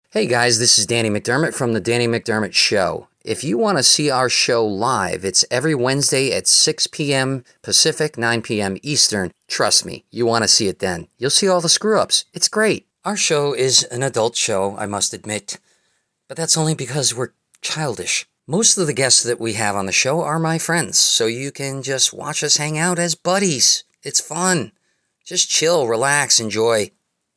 Hey guys, this is Danny McDermott from The Danny McDermott Show. If you want to see our show live, it's every Wednesday at 6 p.m. Pacific, 9 p.m. Eastern. Trust me, you want to see it then. You'll see all the screw-ups. It's great. Our show is an adult show, I must admit, but that's only because we're childish. Most of the guests that we have on the show are my friends, so you can just watch us hang out as buddies. It's fun. Just chill, relax, enjoy.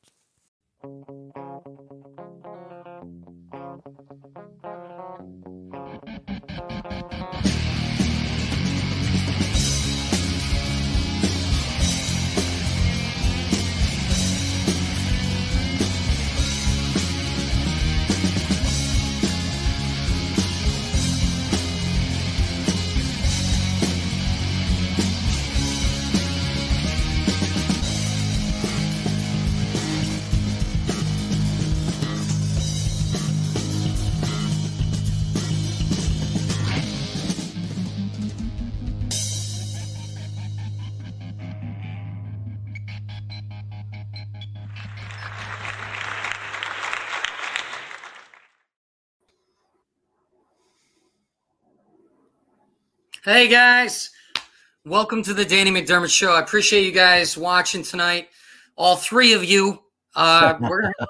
Hey guys, welcome to the Danny McDermott Show. I appreciate you guys watching tonight. All three of you. I'm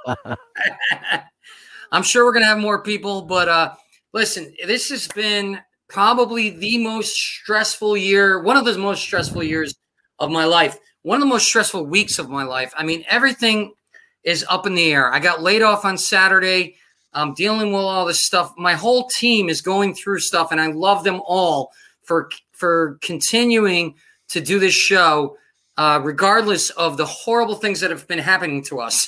sure we're gonna have more people, but listen, this has been probably the most stressful year, one of the most stressful years of my life, one of the most stressful weeks of my life. I mean, everything is up in the air. I got laid off on Saturday. I'm dealing with all this stuff. My whole team is going through stuff, and I love them all for continuing to do this show, regardless of the horrible things that have been happening to us.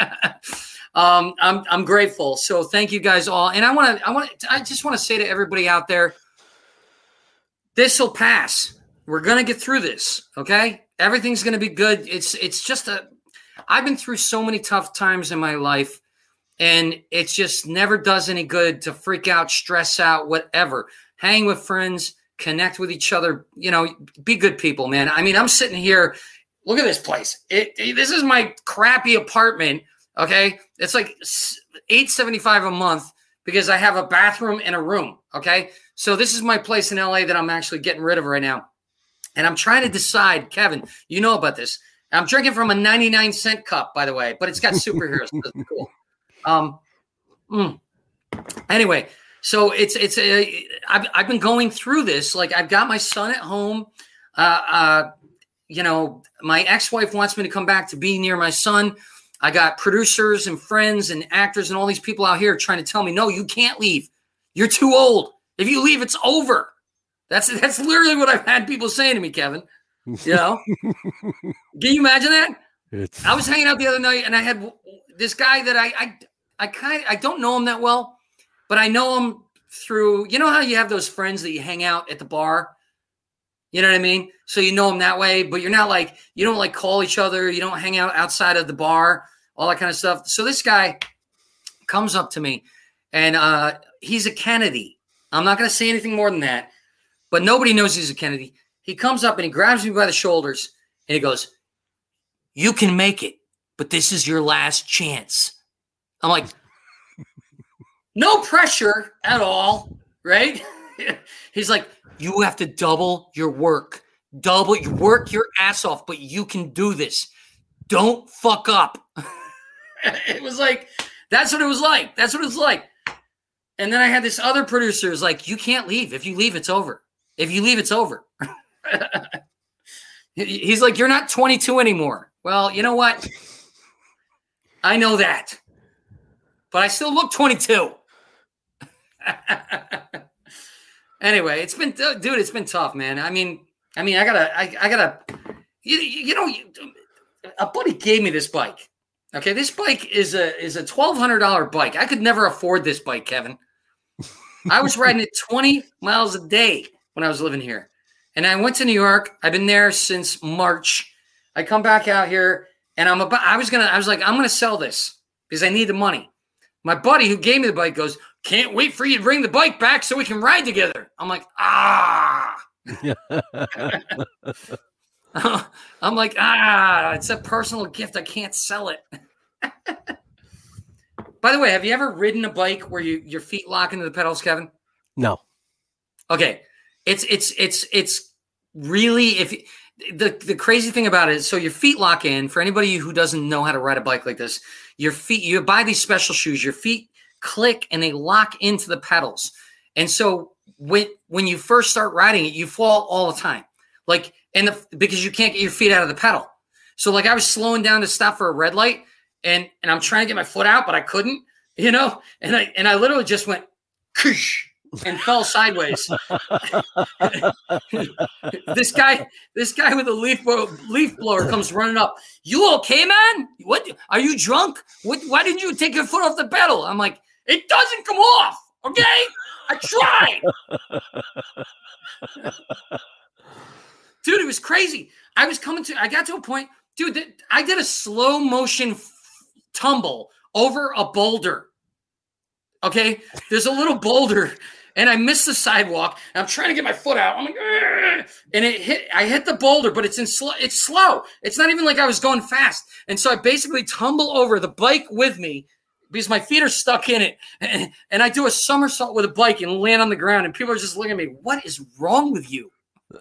I'm grateful. So thank you guys all. And I just want to say to everybody out there, this will pass. We're going to get through this. Okay. Everything's going to be good. It's just I've been through so many tough times in my life, and it just never does any good to freak out, stress out, whatever. Hang with friends, connect with each other, be good people, man. I mean, I'm sitting here. Look at this place. This is my crappy apartment. Okay. It's like $875 a month because I have a bathroom and a room. Okay. So this is my place in LA that I'm actually getting rid of right now. And I'm trying to decide, Kevin, you know about this. I'm drinking from a 99-cent cup, by the way, but it's got superheroes. So that's cool. Anyway, so I've been going through this. Like, I've got my son at home. My ex-wife wants me to come back to be near my son. I got producers and friends and actors and all these people out here trying to tell me, no, you can't leave. You're too old. If you leave, it's over. That's literally what I've had people saying to me, Kevin. Can you imagine that? I was hanging out the other night, and I had this guy that I don't know him that well, but I know him through, how you have those friends that you hang out at the bar? You know what I mean? So you know him that way, but you're not like, you don't like call each other. You don't hang out outside of the bar, all that kind of stuff. So this guy comes up to me, and he's a Kennedy. I'm not going to say anything more than that, but nobody knows he's a Kennedy. He comes up and he grabs me by the shoulders and he goes, "You can make it, but this is your last chance." I'm like, no pressure at all, right? He's like, "You have to double your work. You work your ass off, but you can do this. Don't fuck up." It was like, that's what it was like. That's what it was like. And then I had this other producer who's like, "You can't leave. If you leave, it's over. If you leave, it's over." He's like, "You're not 22 anymore." Well, you know what? I know that, but I still look 22. Anyway, it's been tough, man. I mean, I gotta, a buddy gave me this bike. Okay. This bike is a $1,200 bike. I could never afford this bike, Kevin. I was riding it 20 miles a day when I was living here. And I went to New York. I've been there since March. I come back out here, and I was like, I'm going to sell this because I need the money. My buddy who gave me the bike goes, "Can't wait for you to bring the bike back so we can ride together." I'm like, I'm like, it's a personal gift. I can't sell it. By the way, have you ever ridden a bike where your feet lock into the pedals, Kevin? No. Okay. It's really, if the crazy thing about it is, so your feet lock in. For anybody who doesn't know how to ride a bike like this, your feet, you buy these special shoes, your feet click and they lock into the pedals. And so when you first start riding it, you fall all the time. Like, because you can't get your feet out of the pedal. So like I was slowing down to stop for a red light and I'm trying to get my foot out, but I couldn't, and I literally just went koosh and fell sideways. This guy with a leaf blower comes running up. You okay, man? What? Are you drunk? Why didn't you take your foot off the pedal? I'm like, it doesn't come off. Okay, I tried. Dude, it was crazy. I got to a point, dude, I did a slow motion tumble over a boulder. Okay, there's a little boulder. And I missed the sidewalk. And I'm trying to get my foot out. I'm like, argh! And I hit the boulder, but it's slow. It's not even like I was going fast. And so I basically tumble over the bike with me because my feet are stuck in it. And I do a somersault with a bike and land on the ground. And people are just looking at me, what is wrong with you?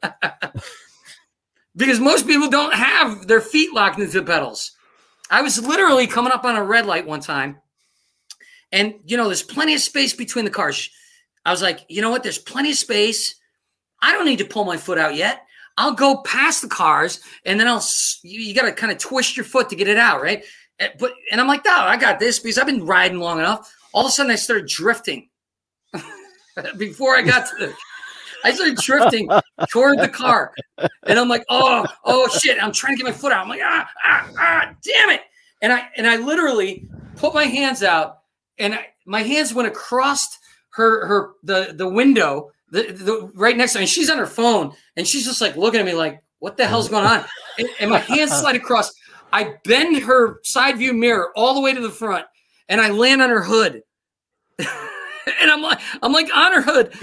Because most people don't have their feet locked into the pedals. I was literally coming up on a red light one time. And, there's plenty of space between the cars. I was like, you know what? There's plenty of space. I don't need to pull my foot out yet. I'll go past the cars, and then you got to kind of twist your foot to get it out, right? And I'm like, no, I got this because I've been riding long enough. All of a sudden, I started drifting. Before I got to I started drifting toward the car, and I'm like, oh shit! I'm trying to get my foot out. I'm like, damn it! And I literally put my hands out, and my hands went across the window, the right next to her, and she's on her phone, and she's just like looking at me like, what the hell's going on? And my hands slide across. I bend her side view mirror all the way to the front, and I land on her hood. And I'm like on her hood.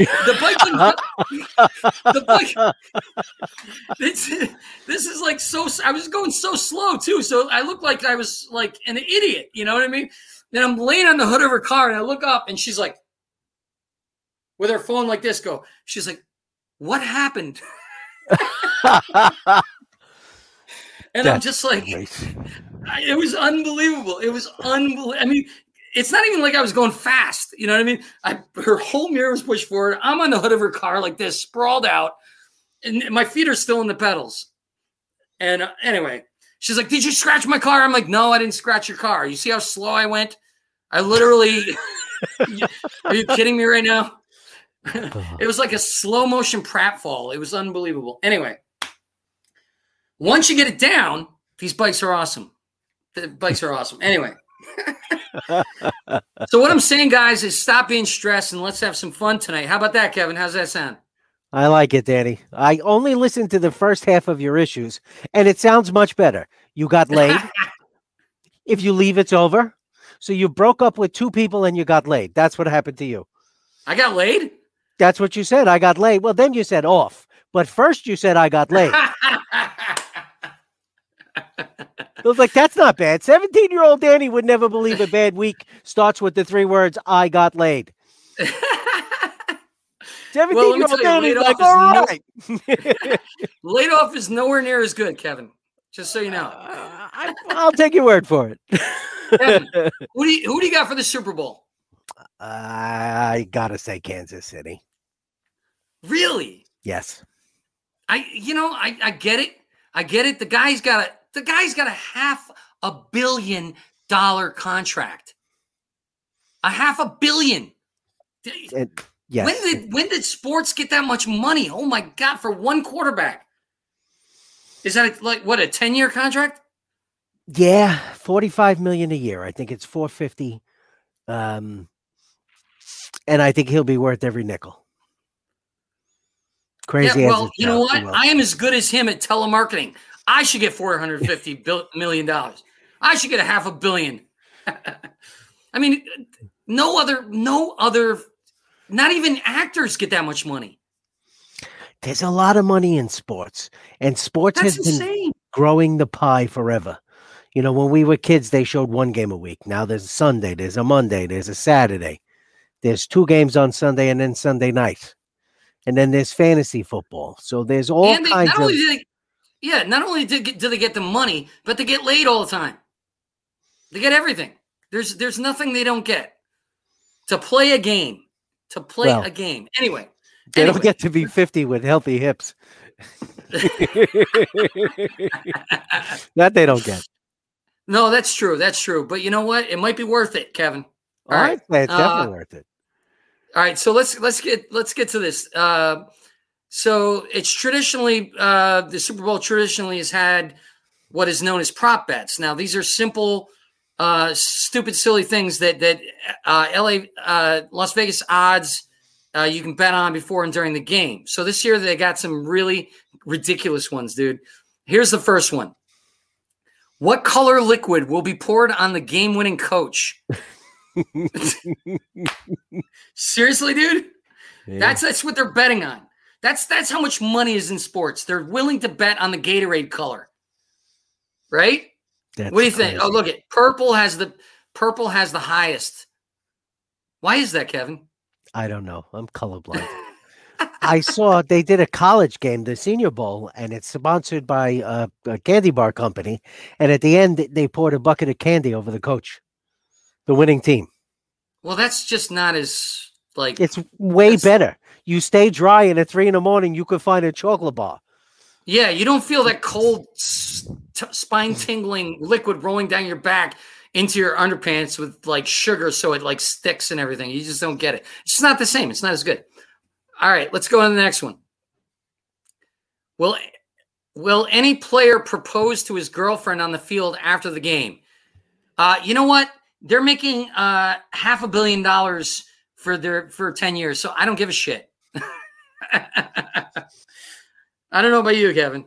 The bike. This is like so. I was going so slow too, so I looked like I was like an idiot. You know what I mean? Then I'm laying on the hood of her car, and I look up, and she's like, with her phone like this, she's like, what happened? And I'm just like, it was unbelievable. It was unbelievable. I mean, it's not even like I was going fast. You know what I mean? Her whole mirror was pushed forward. I'm on the hood of her car like this, sprawled out, and my feet are still in the pedals. And anyway, she's like, did you scratch my car? I'm like, no, I didn't scratch your car. You see how slow I went? I literally, are you kidding me right now? It was like a slow motion pratfall. It was unbelievable. Anyway, once you get it down, these bikes are awesome. The bikes are awesome. Anyway. So what I'm saying, guys, is stop being stressed and let's have some fun tonight. How about that, Kevin? How's that sound? I like it, Danny. I only listened to the first half of your issues, and it sounds much better. You got laid. If you leave, it's over. So you broke up with two people and you got laid. That's what happened to you. I got laid? That's what you said. I got laid. Well, then you said off. But first you said I got laid. I was like, that's not bad. 17-year-old Danny would never believe a bad week starts with the three words, I got laid. 17-year-old Danny like, all right. Laid off is nowhere near as good, Kevin. Just so you know. I'll take your word for it. Kevin, who do you got for the Super Bowl? I got to say Kansas City. Really? Yes. I get it. I get it. The guy's got a $500 million contract. $500 million. Yes. When did sports get that much money? Oh my God, for one quarterback. Is that like what, a 10-year contract? Yeah, $45 million a year. I think it's $450. And I think he'll be worth every nickel. Crazy. Yeah, well, you know what? I am as good as him at telemarketing. I should get $450 million. I should get $500 million. I mean, no other, not even actors get that much money. There's a lot of money in sports, and sports has been growing the pie forever. You know, when we were kids, they showed one game a week. Now there's a Sunday, there's a Monday, there's a Saturday. There's 2 games on Sunday and then Sunday night. And then there's fantasy football. So there's all And kinds not of. only not only do they get the money, but they get laid all the time. They get everything. There's nothing they don't get to play a game. A game. Anyway. They don't get to be 50 with healthy hips. That they don't get. No, that's true. That's true. But you know what? It might be worth it, Kevin. All right. It's definitely worth it. All right. So let's get to this. So it's traditionally the Super Bowl traditionally has had what is known as prop bets. Now these are simple, stupid, silly things that Las Vegas odds you can bet on before and during the game. So this year they got some really ridiculous ones, dude. Here's the first one. What color liquid will be poured on the game-winning coach? Seriously, dude? Yeah. That's what they're betting on. That's how much money is in sports. They're willing to bet on the Gatorade color. Right? What do you think? Oh, look at purple has the highest. Why is that, Kevin? I don't know. I'm colorblind. I saw they did a college game, the Senior Bowl, and it's sponsored by a candy bar company. And at the end, they poured a bucket of candy over the coach, the winning team. Well, that's just not as like. It's way better. You stay dry, and at 3 a.m, you could find a chocolate bar. Yeah, you don't feel that cold, spine-tingling liquid rolling down your back into your underpants with like sugar, so it like sticks and everything. You just don't get it. It's just not the same. It's not as good. All right, let's go on to the next one. Will any player propose to his girlfriend on the field after the game? You know what? They're making $500 million for 10 years, so I don't give a shit. I don't know about you, Kevin.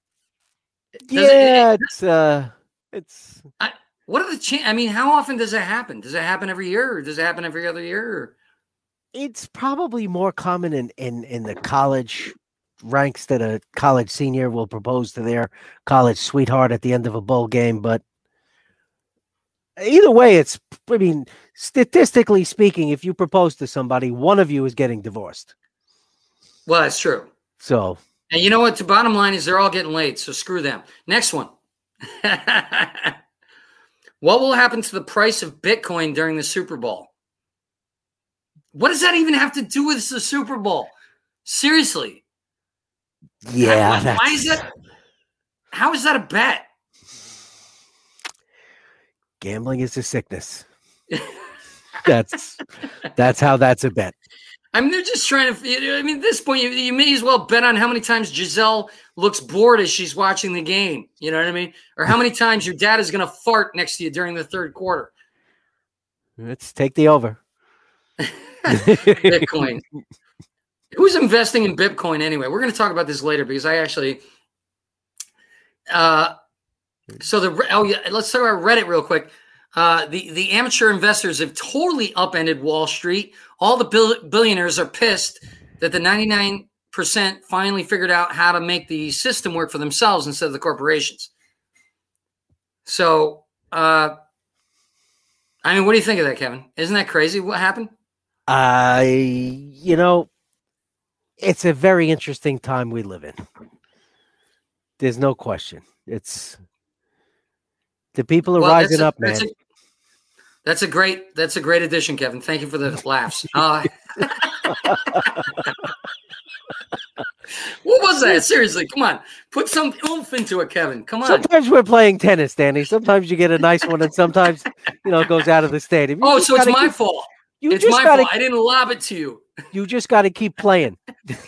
It's. What are the chances? I mean, how often does it happen? Does it happen every year, or does it happen every other year? Or? It's probably more common in the college ranks that a college senior will propose to their college sweetheart at the end of a bowl game. But either way, statistically speaking, if you propose to somebody, one of you is getting divorced. Well, that's true. So, and you know what? The bottom line is they're all getting laid, so screw them. Next one. What will happen to the price of Bitcoin during the Super Bowl? What does that even have to do with the Super Bowl? Seriously. Yeah. Why is that? How is that a bet? Gambling is a sickness. That's how that's a bet. I mean, they're just trying to. I mean, at this point, you may as well bet on how many times Giselle looks bored as she's watching the game. You know what I mean? Or how many times your dad is going to fart next to you during the third quarter. Let's take the over. Bitcoin. Who's investing in Bitcoin anyway? We're going to talk about this later because I actually. Let's talk about Reddit real quick. The amateur investors have totally upended Wall Street. All the billionaires are pissed that the 99% finally figured out how to make the system work for themselves instead of the corporations. So, I mean, what do you think of that, Kevin? Isn't that crazy? What happened? It's a very interesting time we live in. There's no question. The people are rising up, man. That's a great addition, Kevin. Thank you for the laughs. What was that? Seriously, come on. Put some oomph into it, Kevin. Come on. Sometimes we're playing tennis, Danny. Sometimes you get a nice one, and sometimes it goes out of the stadium. So it's my fault. It's my fault. I didn't lob it to you. You just got to keep playing.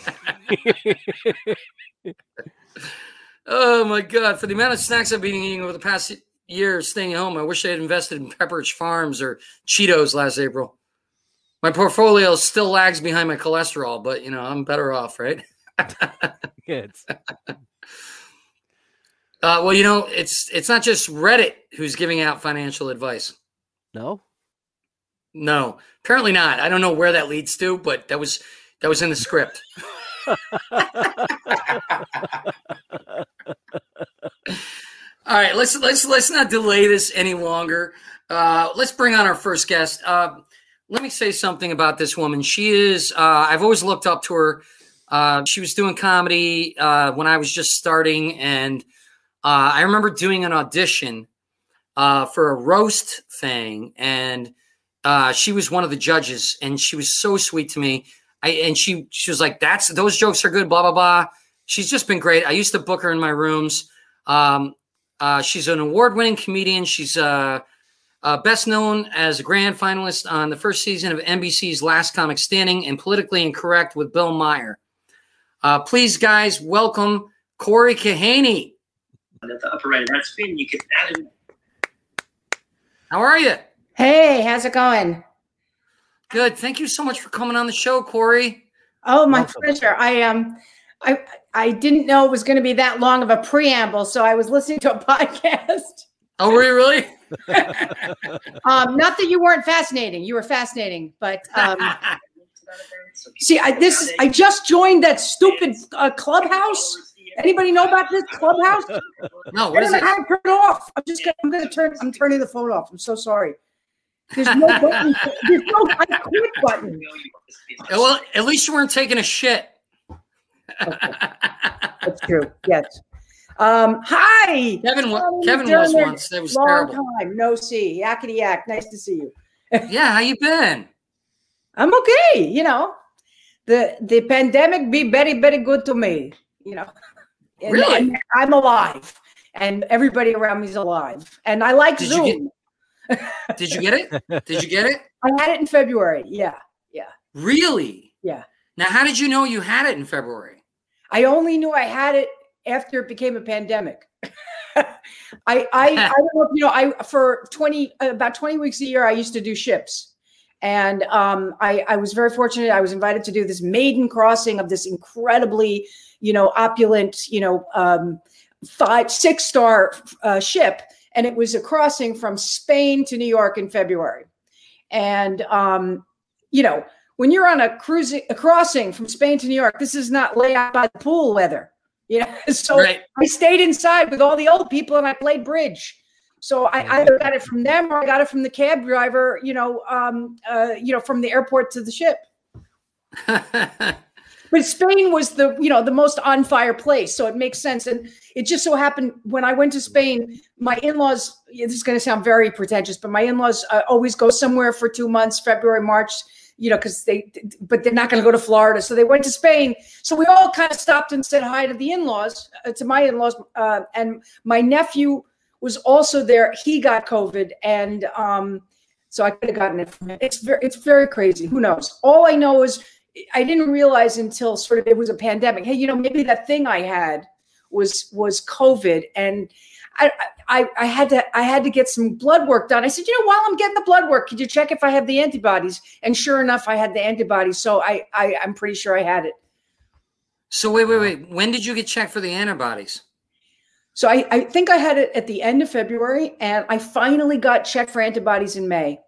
Oh my God! For the amount of snacks I've been eating over the past year staying home, I wish I had invested in Pepperidge Farms or Cheetos last April. My portfolio still lags behind my cholesterol, but I'm better off, right? Good. It's not just Reddit who's giving out financial advice. No, apparently not. I don't know where that leads to, but that was in the script. All right, let's not delay this any longer. Let's bring on our first guest. Let me say something about this woman. She is. I've always looked up to her. She was doing comedy when I was just starting, and I remember doing an audition for a roast thing, and she was one of the judges, and she was so sweet to me. She was like, those jokes are good, blah blah blah. She's just been great. I used to book her in my rooms. She's an award-winning comedian. She's best known as a grand finalist on the first season of NBC's Last Comic Standing and Politically Incorrect with Bill Maher. Please, guys, welcome Corey Kahaney. At the upper right of that screen, you can add in. How are you? Hey, how's it going? Good. Thank you so much for coming on the show, Corey. Oh, my pleasure. I didn't know it was going to be that long of a preamble, so I was listening to a podcast. Oh, were you really? Not that you weren't fascinating. You were fascinating, but see, I just joined that stupid Clubhouse. Anybody know about this Clubhouse? No, what is it? I turn it off. I'm turning the phone off. I'm so sorry. There's no button. There's no I quit button. Well, at least you weren't taking a shit. Okay. That's true. Yes. Hi. Kevin was once. That was long terrible. Time no see. Yakety yak. Nice to see you. Yeah, how you been? I'm okay. You know, the pandemic be very, very good to me. You know, Really? And I'm alive, and everybody around me is alive, and I like Zoom. Did you get it? Did you get it? I had it in February. Yeah. Really? Yeah. Now, how did you know you had it in February? I only knew I had it after it became a pandemic. I don't know if you know, for about 20 weeks a year, I used to do ships. And I was very fortunate. I was invited to do this maiden crossing of this incredibly, opulent, 5-6-star ship. And it was a crossing from Spain to New York in February. And, when you're on a crossing from Spain to New York, this is not lay out by the pool weather. So right. I stayed inside with all the old people and I played bridge. So I either got it from them or I got it from the cab driver, from the airport to the ship. But Spain was the most on fire place. So it makes sense. And it just so happened when I went to Spain, my in-laws, this is going to sound very pretentious, but my in-laws always go somewhere for 2 months, February, March, but they're not going to go to Florida. So they went to Spain. So we all kind of stopped and said hi to the in-laws, to my in-laws. And my nephew was also there. He got COVID. And so I could have gotten it from him. It's very crazy. Who knows? All I know is I didn't realize until sort of it was a pandemic. Hey, maybe that thing I had was COVID. And I had to get some blood work done. I said, while I'm getting the blood work, could you check if I have the antibodies? And sure enough, I had the antibodies. So I'm pretty sure I had it. So wait. When did you get checked for the antibodies? So I think I had it at the end of February, and I finally got checked for antibodies in May.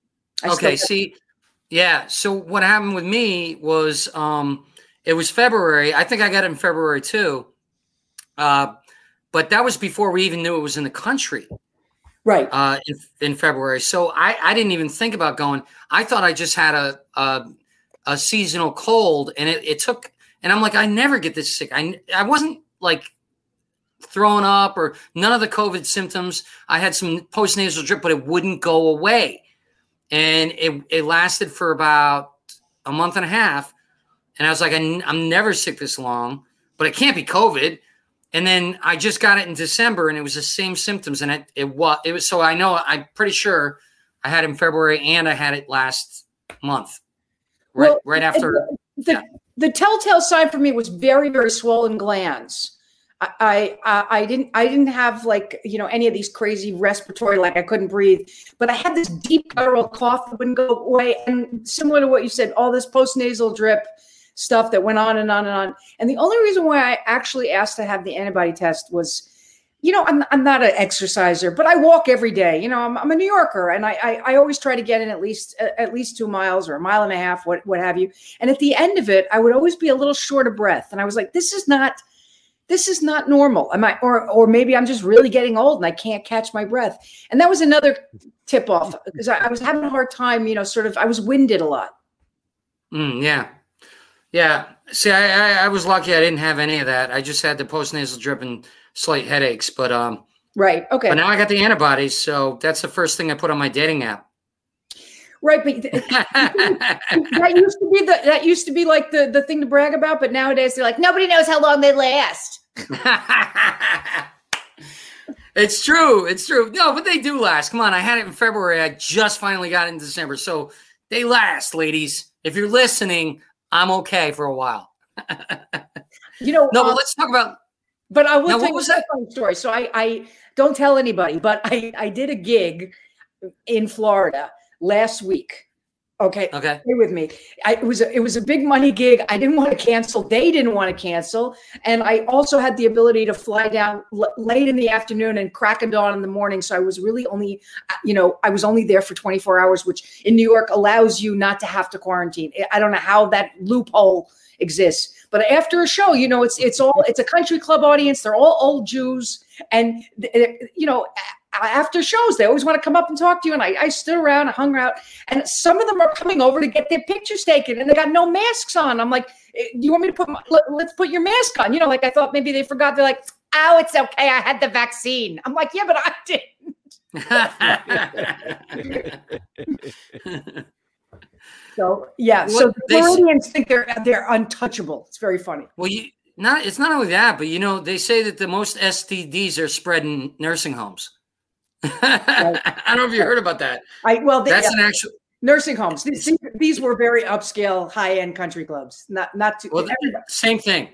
Yeah. So what happened with me was it was February. I think I got it in February too. But that was before we even knew it was in the country. Right. In February. So I didn't even think about going. I thought I just had a seasonal cold, and it took, and I'm like, I never get this sick. I wasn't like throwing up or none of the COVID symptoms. I had some postnasal drip, but it wouldn't go away. And it lasted for about a month and a half. And I was like, I'm never sick this long, but it can't be COVID. And then I just got it in December, and it was the same symptoms. And it was so I know I'm pretty sure I had it in February and I had it last month, right after. The telltale sign for me was very, very swollen glands. I didn't have any of these crazy respiratory, like I couldn't breathe, but I had this deep guttural cough that wouldn't go away. And similar to what you said, all this postnasal drip stuff that went on and on and on. And the only reason why I actually asked to have the antibody test was, I'm not an exerciser, but I walk every day. I'm a New Yorker, and I always try to get in at least 2 miles or 1.5 miles, what have you. And at the end of it, I would always be a little short of breath. And I was like, this is not this is not normal. Or maybe I'm just really getting old and I can't catch my breath. And that was another tip off because I was having a hard time, I was winded a lot. Yeah. Yeah. See, I was lucky I didn't have any of that. I just had the postnasal drip and slight headaches, but right. Okay. But now I got the antibodies, so that's the first thing I put on my dating app. Right, but that used to be like the thing to brag about, but nowadays they're like, nobody knows how long they last. It's true. It's true. No, but they do last. Come on, I had it in February. I just finally got it in December. So they last, ladies. If you're listening, I'm okay for a while. No, but let's talk about. But I will tell you that funny story. So I don't tell anybody, but I did a gig in Florida last week. Okay. Stay with me. It was a big money gig. I didn't want to cancel. They didn't want to cancel. And I also had the ability to fly down late in the afternoon and crack of dawn in the morning. So I was really only, I was only there for 24 hours, which in New York allows you not to have to quarantine. I don't know how that loophole exists. But after a show, it's a country club audience. They're all old Jews. And, after shows, they always want to come up and talk to you. And I stood around, I hung out, and some of them are coming over to get their pictures taken, and they got no masks on. I'm like, do you want me to let's put your mask on? I thought maybe they forgot. They're like, oh, it's okay. I had the vaccine. I'm like, yeah, but I didn't. So, yeah. So the Floridians think they're untouchable. It's very funny. Well, it's not only that, but, they say that the most STDs are spread in nursing homes. I don't know if you heard about that. That's an actual nursing homes. These were very upscale, high-end country clubs. Not too. Well, same thing.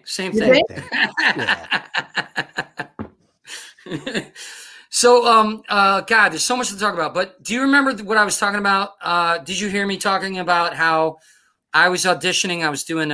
So, God, there's so much to talk about. But do you remember what I was talking about? Did you hear me talking about how I was auditioning? I was doing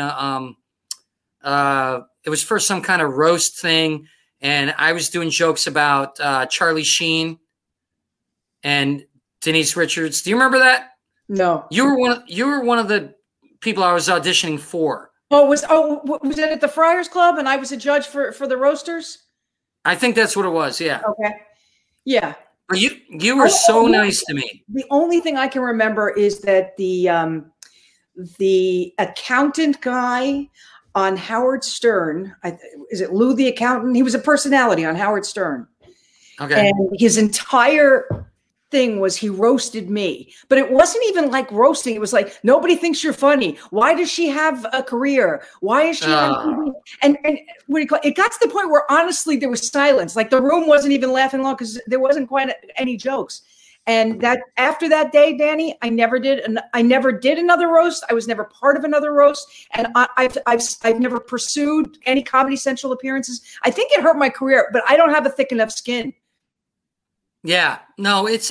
it was for some kind of roast thing, and I was doing jokes about Charlie Sheen and Denise Richards. Do you remember that? No. You were one of the people I was auditioning for. Was it at the Friars Club and I was a judge for the roasters? I think that's what it was. Yeah. Okay. Yeah. But you were so nice to me. The only thing I can remember is that the accountant guy on Howard Stern, is it Lou the Accountant? He was a personality on Howard Stern. Okay. And his entire thing was he roasted me, but it wasn't even like roasting. It was like, nobody thinks you're funny. Why does she have a career? Why is she on TV? And what do you call it? It got to the point where honestly there was silence. Like the room wasn't even laughing long because there wasn't quite any jokes. And that after that day, Danny, I never did another roast. I was never part of another roast, and I've never pursued any Comedy Central appearances. I think it hurt my career, but I don't have a thick enough skin. Yeah, no, it's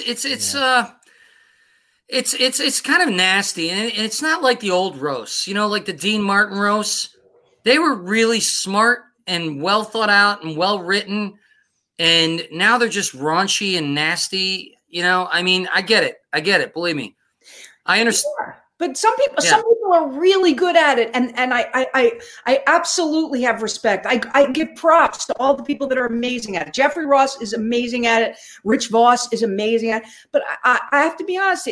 kind of nasty, and it's not like the old roasts, like the Dean Martin roasts. They were really smart and well thought out and well written, and now they're just raunchy and nasty. I mean, I get it. Believe me, I understand. Sure. But some people are really good at it, and I absolutely have respect. I give props to all the people that are amazing at it. Jeffrey Ross is amazing at it. Rich Voss is amazing at it. But I have to be honest,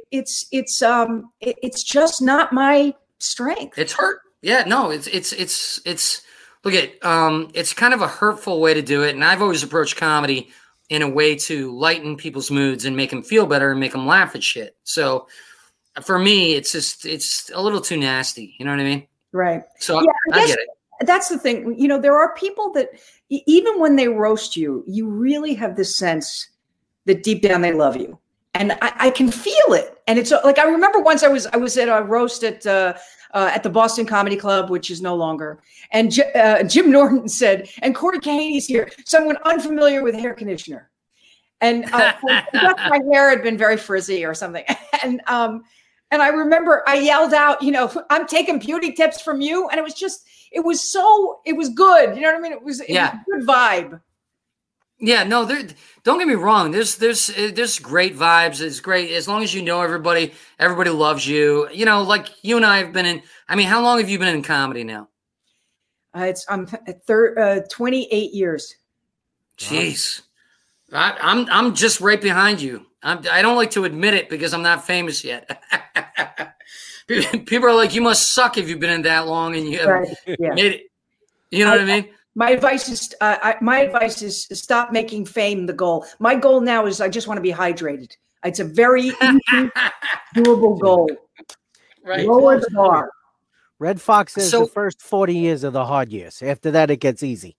it's just not my strength. It's hurt. Yeah, no, it's look at it's kind of a hurtful way to do it, and I've always approached comedy in a way to lighten people's moods and make them feel better and make them laugh at shit. So for me, it's a little too nasty. You know what I mean? Right. So yeah, I get it. That's the thing. There are people that even when they roast you, you really have this sense that deep down they love you. And I can feel it. And it's like, I remember once I was at a roast at the Boston Comedy Club, which is no longer. And Jim Norton said, and Corey Kahaney's here, someone unfamiliar with hair conditioner. And my hair had been very frizzy or something. And I remember I yelled out, I'm taking beauty tips from you. And it was good. You know what I mean? It was a good vibe. Yeah, no, don't get me wrong. There's great vibes. It's great. As long as you know everybody loves you. Like you and I have been in, how long have you been in comedy now? I'm 28 years. Jeez. I'm just right behind you. I don't like to admit it because I'm not famous yet. People are like, you must suck if you've been in that long and you have made it. You know what I mean? My advice is stop making fame the goal. My goal now is I just want to be hydrated. It's a very easy, doable goal. Right. Lower the bar. Red Fox says the first 40 years are the hard years. After that, it gets easy.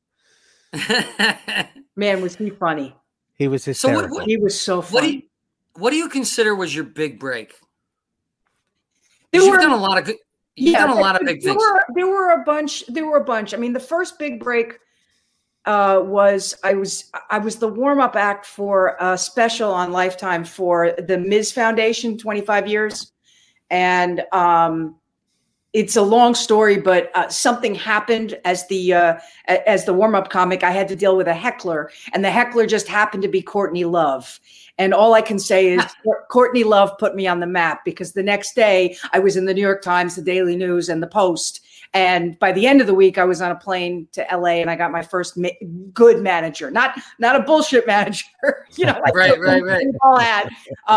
Man, was he funny. He was hysterical. He was so funny. What do you consider was your big break? You've done a lot of good. You've done a lot of big things. There were a bunch. I mean, the first big break was I was the warm-up act for a special on Lifetime for the Ms. Foundation, 25 years. And it's a long story, but something happened as the warm-up comic. I had to deal with a heckler, and the heckler just happened to be Courtney Love. And all I can say is Courtney Love put me on the map, because the next day I was in the New York Times, the Daily News, and the Post. And by the end of the week, I was on a plane to LA, and I got my first good manager, not a bullshit manager, like right. All had.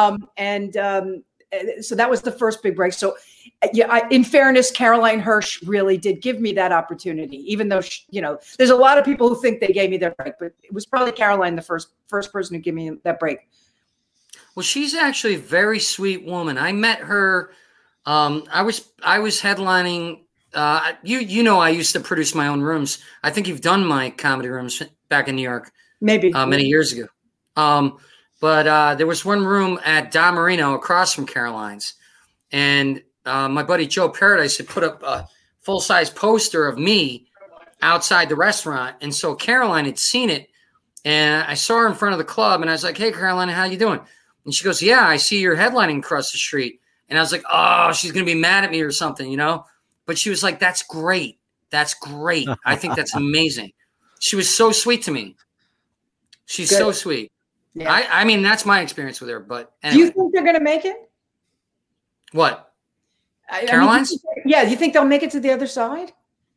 So that was the first big break. So, in fairness, Caroline Hirsch really did give me that opportunity, even though there's a lot of people who think they gave me that break, but it was probably Caroline the first person who gave me that break. Well, she's actually a very sweet woman. I met her. I was headlining. I used to produce my own rooms. I think you've done my comedy rooms back in New York, maybe many years ago. But there was one room at Da Marino across from Caroline's, and my buddy Joe Paradise had put up a full-size poster of me outside the restaurant, and so Caroline had seen it, and I saw her in front of the club, and I was like, "Hey, Caroline, how you doing?" And she goes, "Yeah, I see you're headlining across the street." And I was like, "Oh, she's gonna be mad at me or something, But she was like, "That's great. That's great. I think that's amazing." She was so sweet to me. She's so sweet. Yeah. I mean, that's my experience with her. But anyway. Do you think they're going to make it? What? Caroline's? You think they'll make it to the other side?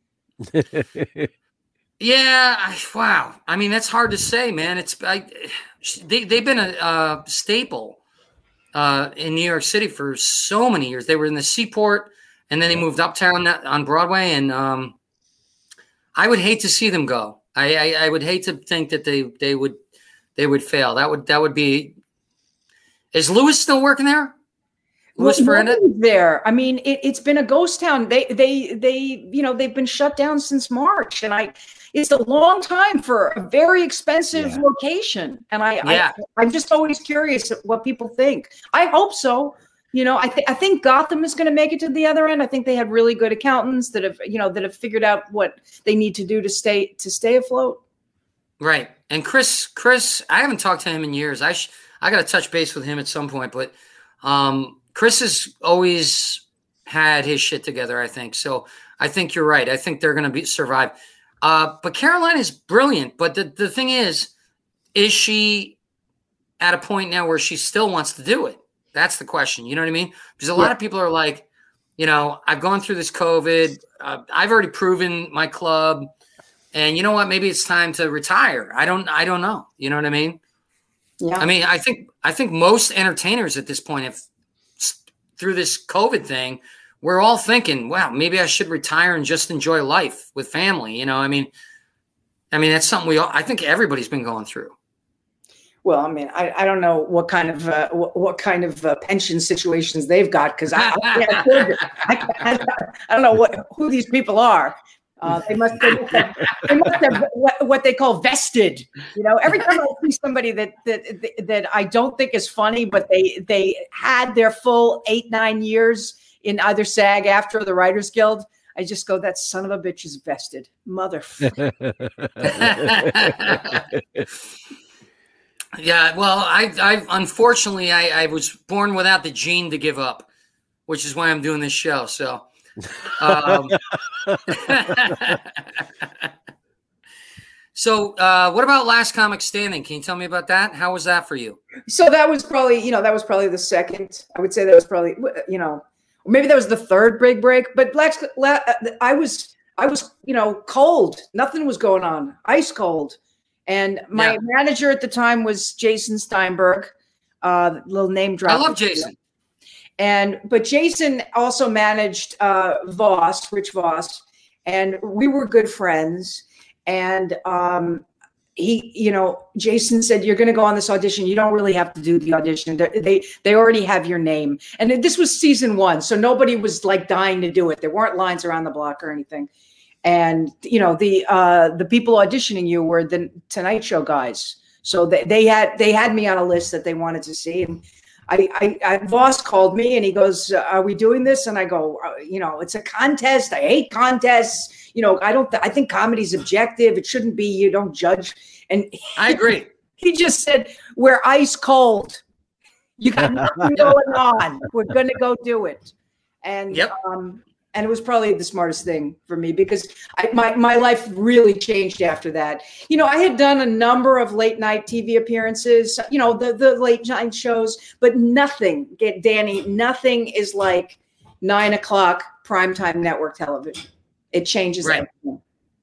Yeah. Wow. I mean, that's hard to say, man. They've been a staple in New York City for so many years. They were in the Seaport, and then they moved uptown on Broadway. And I would hate to see them go. I would hate to think that they would fail. That would be. Is Louis still working there? Louis Ferranda? There. I mean, it's been a ghost town. They've been shut down since March, and it's a long time for a very expensive location. And I'm just always curious what people think. I hope so. I think Gotham is going to make it to the other end. I think they had really good accountants that have figured out what they need to do to stay afloat. Right. And Chris, I haven't talked to him in years. I got to touch base with him at some point, but Chris has always had his shit together, I think. So I think you're right. I think they're going to survive. But Caroline is brilliant. But the thing is she at a point now where she still wants to do it? That's the question. You know what I mean? Because a lot of people are like, I've gone through this COVID. I've already proven my club. And you know what? Maybe it's time to retire. I don't know. You know what I mean? Yeah. I mean, I think most entertainers at this point through this COVID thing, we're all thinking, wow, maybe I should retire and just enjoy life with family. I mean, that's something I think everybody's been going through. Well, I mean, I don't know what kind of pension situations they've got, because I don't know who these people are. They must have what they call vested. Every time I see somebody that I don't think is funny, but they had their full 8-9 years in either SAG-AFTRA or the Writers Guild, I just go, that son of a bitch is vested, motherfucker. Yeah, well, I unfortunately I was born without the gene to give up, which is why I'm doing this show. So. So what about Last Comic Standing? Can you tell me about that? How was that for you? So that was probably the second. I would say that was probably, maybe that was the third big break. But I was I was, cold. Nothing was going on. Ice cold. And my manager at the time was Jason Steinberg. Little name drop. I love Jason. But Jason also managed Rich Voss, and we were good friends. And Jason said, "You're going to go on this audition. You don't really have to do the audition. They already have your name." And this was season 1, so nobody was like dying to do it. There weren't lines around the block or anything. And the people auditioning you were the Tonight Show guys. So they had me on a list that they wanted to see. And Voss called me and he goes, "Are we doing this?" And I go, "It's a contest. I hate contests. I think comedy's objective. It shouldn't be, you don't judge." And I agree. He just said, "We're ice cold. You got nothing going on. We're going to go do it." And, and it was probably the smartest thing for me because my life really changed after that. I had done a number of late night TV appearances, the late night shows, but nothing is like 9 o'clock primetime network television. It changes everything.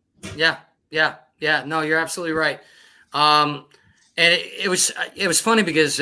Yeah. No, you're absolutely right. And it was funny because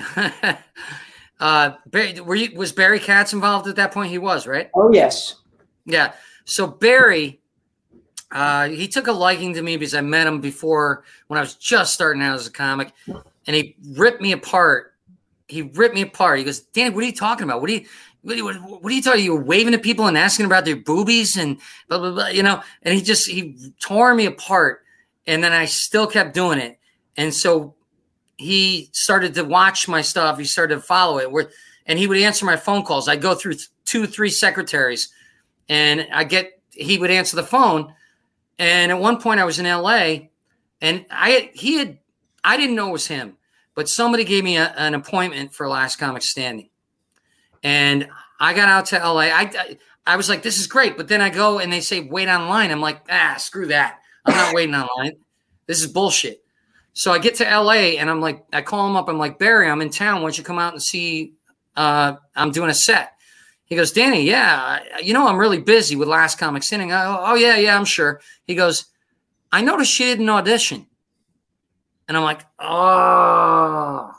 was Barry Katz involved at that point? He was, right? Oh, yes. Yeah. So Barry, he took a liking to me because I met him before when I was just starting out as a comic, and he ripped me apart. He goes, "Dan, what are you talking about? What are you talking? You were waving at people and asking about their boobies and blah, blah, blah, and he tore me apart. And then I still kept doing it. And so he started to watch my stuff. He started to follow it and he would answer my phone calls. I'd go through 2-3 secretaries and he would answer the phone. And at one point I was in LA and I didn't know it was him, but somebody gave me an appointment for Last Comic Standing. And I got out to LA. I was like, this is great. But then I go and they say, wait online. I'm like, screw that. I'm not waiting online. This is bullshit. So I get to LA and I'm like, I call him up. I'm like, "Barry, I'm in town. Why don't you come out and see, I'm doing a set." He goes, "Danny, yeah, I'm really busy with Last Comic Standing." Oh, yeah, I'm sure. He goes, "I noticed she didn't audition." And I'm like, oh.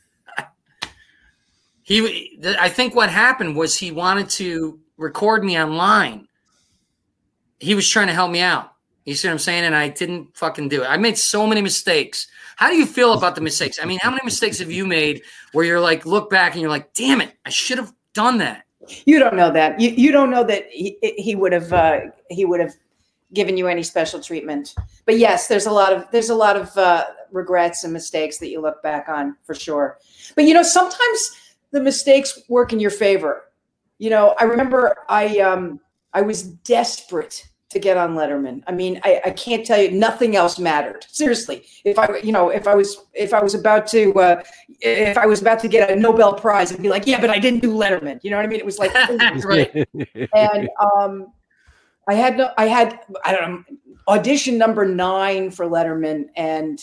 I think what happened was he wanted to record me online. He was trying to help me out. You see what I'm saying? And I didn't fucking do it. I made so many mistakes. How do you feel about the mistakes? I mean, how many mistakes have you made where you're like, look back and you're like, damn it, I should have done that? You don't know that. You don't know that he would have given you any special treatment. But yes, there's a lot of regrets and mistakes that you look back on for sure. But sometimes the mistakes work in your favor. I remember I was desperate to get on Letterman. I mean, I can't tell you, nothing else mattered. Seriously, if I was about to get a Nobel Prize, I'd be like, yeah, but I didn't do Letterman. You know what I mean? It was like, right. And I had audition number 9 for Letterman, and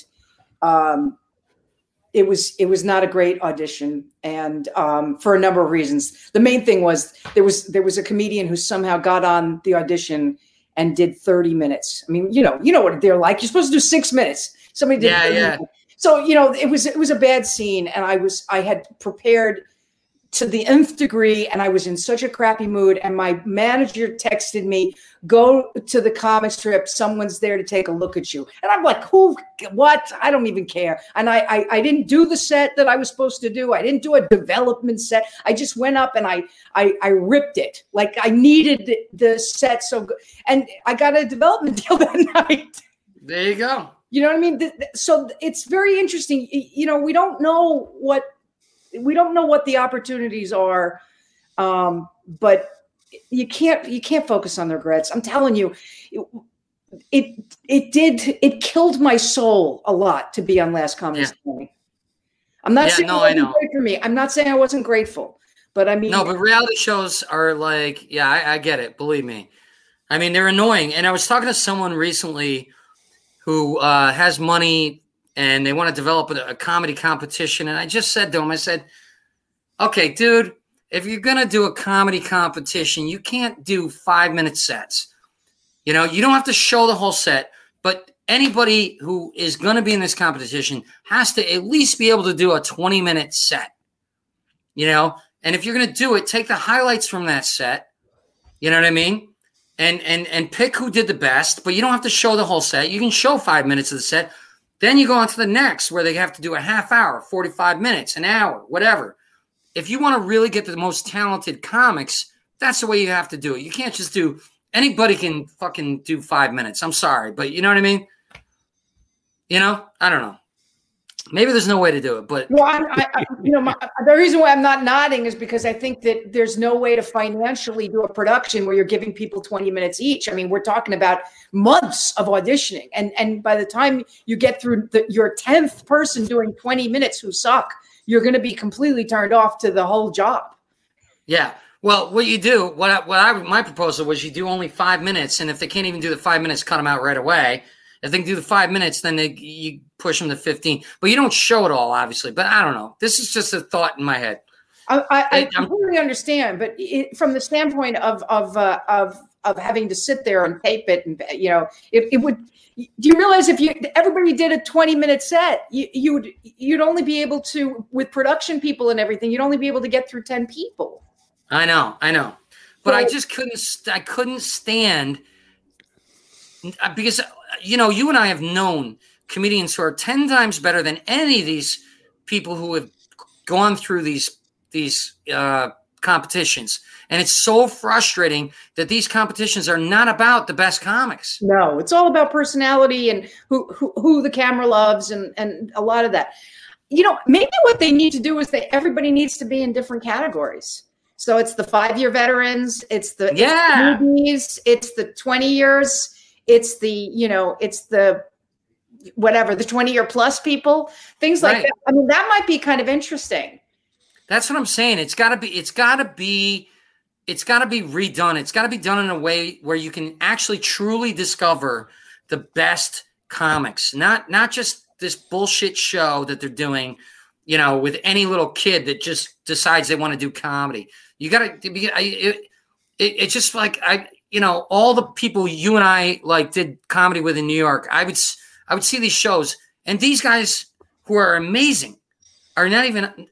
it was not a great audition, and for a number of reasons. The main thing was there was a comedian who somehow got on the audition and did 30 minutes. I mean, you know what they're like. You're supposed to do 6 minutes. Somebody did 30 minutes. So, it was a bad scene, and I had prepared to the nth degree, and I was in such a crappy mood, and my manager texted me, "Go to the comic strip. Someone's there to take a look at you." And I'm like, who, what? I don't even care. And I didn't do the set that I was supposed to do. I didn't do a development set. I just went up and I ripped it. Like I needed the set so good. And I got a development deal that night. There you go. You know what I mean? So it's very interesting. We don't know what the opportunities are, but you can't focus on the regrets. I'm telling you, it killed my soul a lot to be on Last Comic Standing. I'm not saying it wasn't great for me. I'm not saying I wasn't grateful, but I mean, no, but reality shows are like, I get it. Believe me. I mean, they're annoying. And I was talking to someone recently who has money and they want to develop a comedy competition. And I just said to him, I said, okay, dude, if you're going to do a comedy competition, you can't do 5-minute sets. You know, you don't have to show the whole set, but anybody who is going to be in this competition has to at least be able to do a 20-minute set, you know? And if you're going to do it, take the highlights from that set, you know what I mean? And pick who did the best, but you don't have to show the whole set. You can show 5 minutes of the set. Then you go on to the next where they have to do a half hour, 45 minutes, an hour, whatever. If you want to really get the most talented comics, that's the way you have to do it. You can't just do – anybody can fucking do 5 minutes. I'm sorry, but you know what I mean? You know? I don't know. Maybe there's no way to do it, but well, the reason why I'm not nodding is because I think that there's no way to financially do a production where you're giving people 20 minutes each. I mean, we're talking about months of auditioning, and by the time you get through your 10th person doing 20 minutes who suck, you're going to be completely turned off to the whole job. Yeah. Well, what you do, my proposal was you do only 5 minutes, and if they can't even do the 5 minutes, cut them out right away. If they can do the 5 minutes, then you push them to 15. But you don't show it all, obviously. But I don't know. This is just a thought in my head. I completely understand, but from the standpoint of having to sit there and tape it, and you know, it would. Do you realize if everybody did a 20-minute set, you'd only be able to, with production people and everything, you'd only be able to get through 10 people. I know, but I just couldn't stand. Because, you know, you and I have known comedians who are 10 times better than any of these people who have gone through these competitions. And it's so frustrating that these competitions are not about the best comics. No, it's all about personality and who the camera loves and a lot of that. You know, maybe what they need to do is everybody needs to be in different categories. So it's the 5-year veterans, it's the newbies, it's the 20 years. It's the 20-year plus people, things like that. I mean, that might be kind of interesting. That's what I'm saying. It's gotta be redone. It's got to be done in a way where you can actually truly discover the best comics, not just this bullshit show that they're doing, you know, with any little kid that just decides they want to do comedy. You got to it's just like you know, all the people you and I like did comedy with in New York, I would see these shows, and these guys who are amazing are not even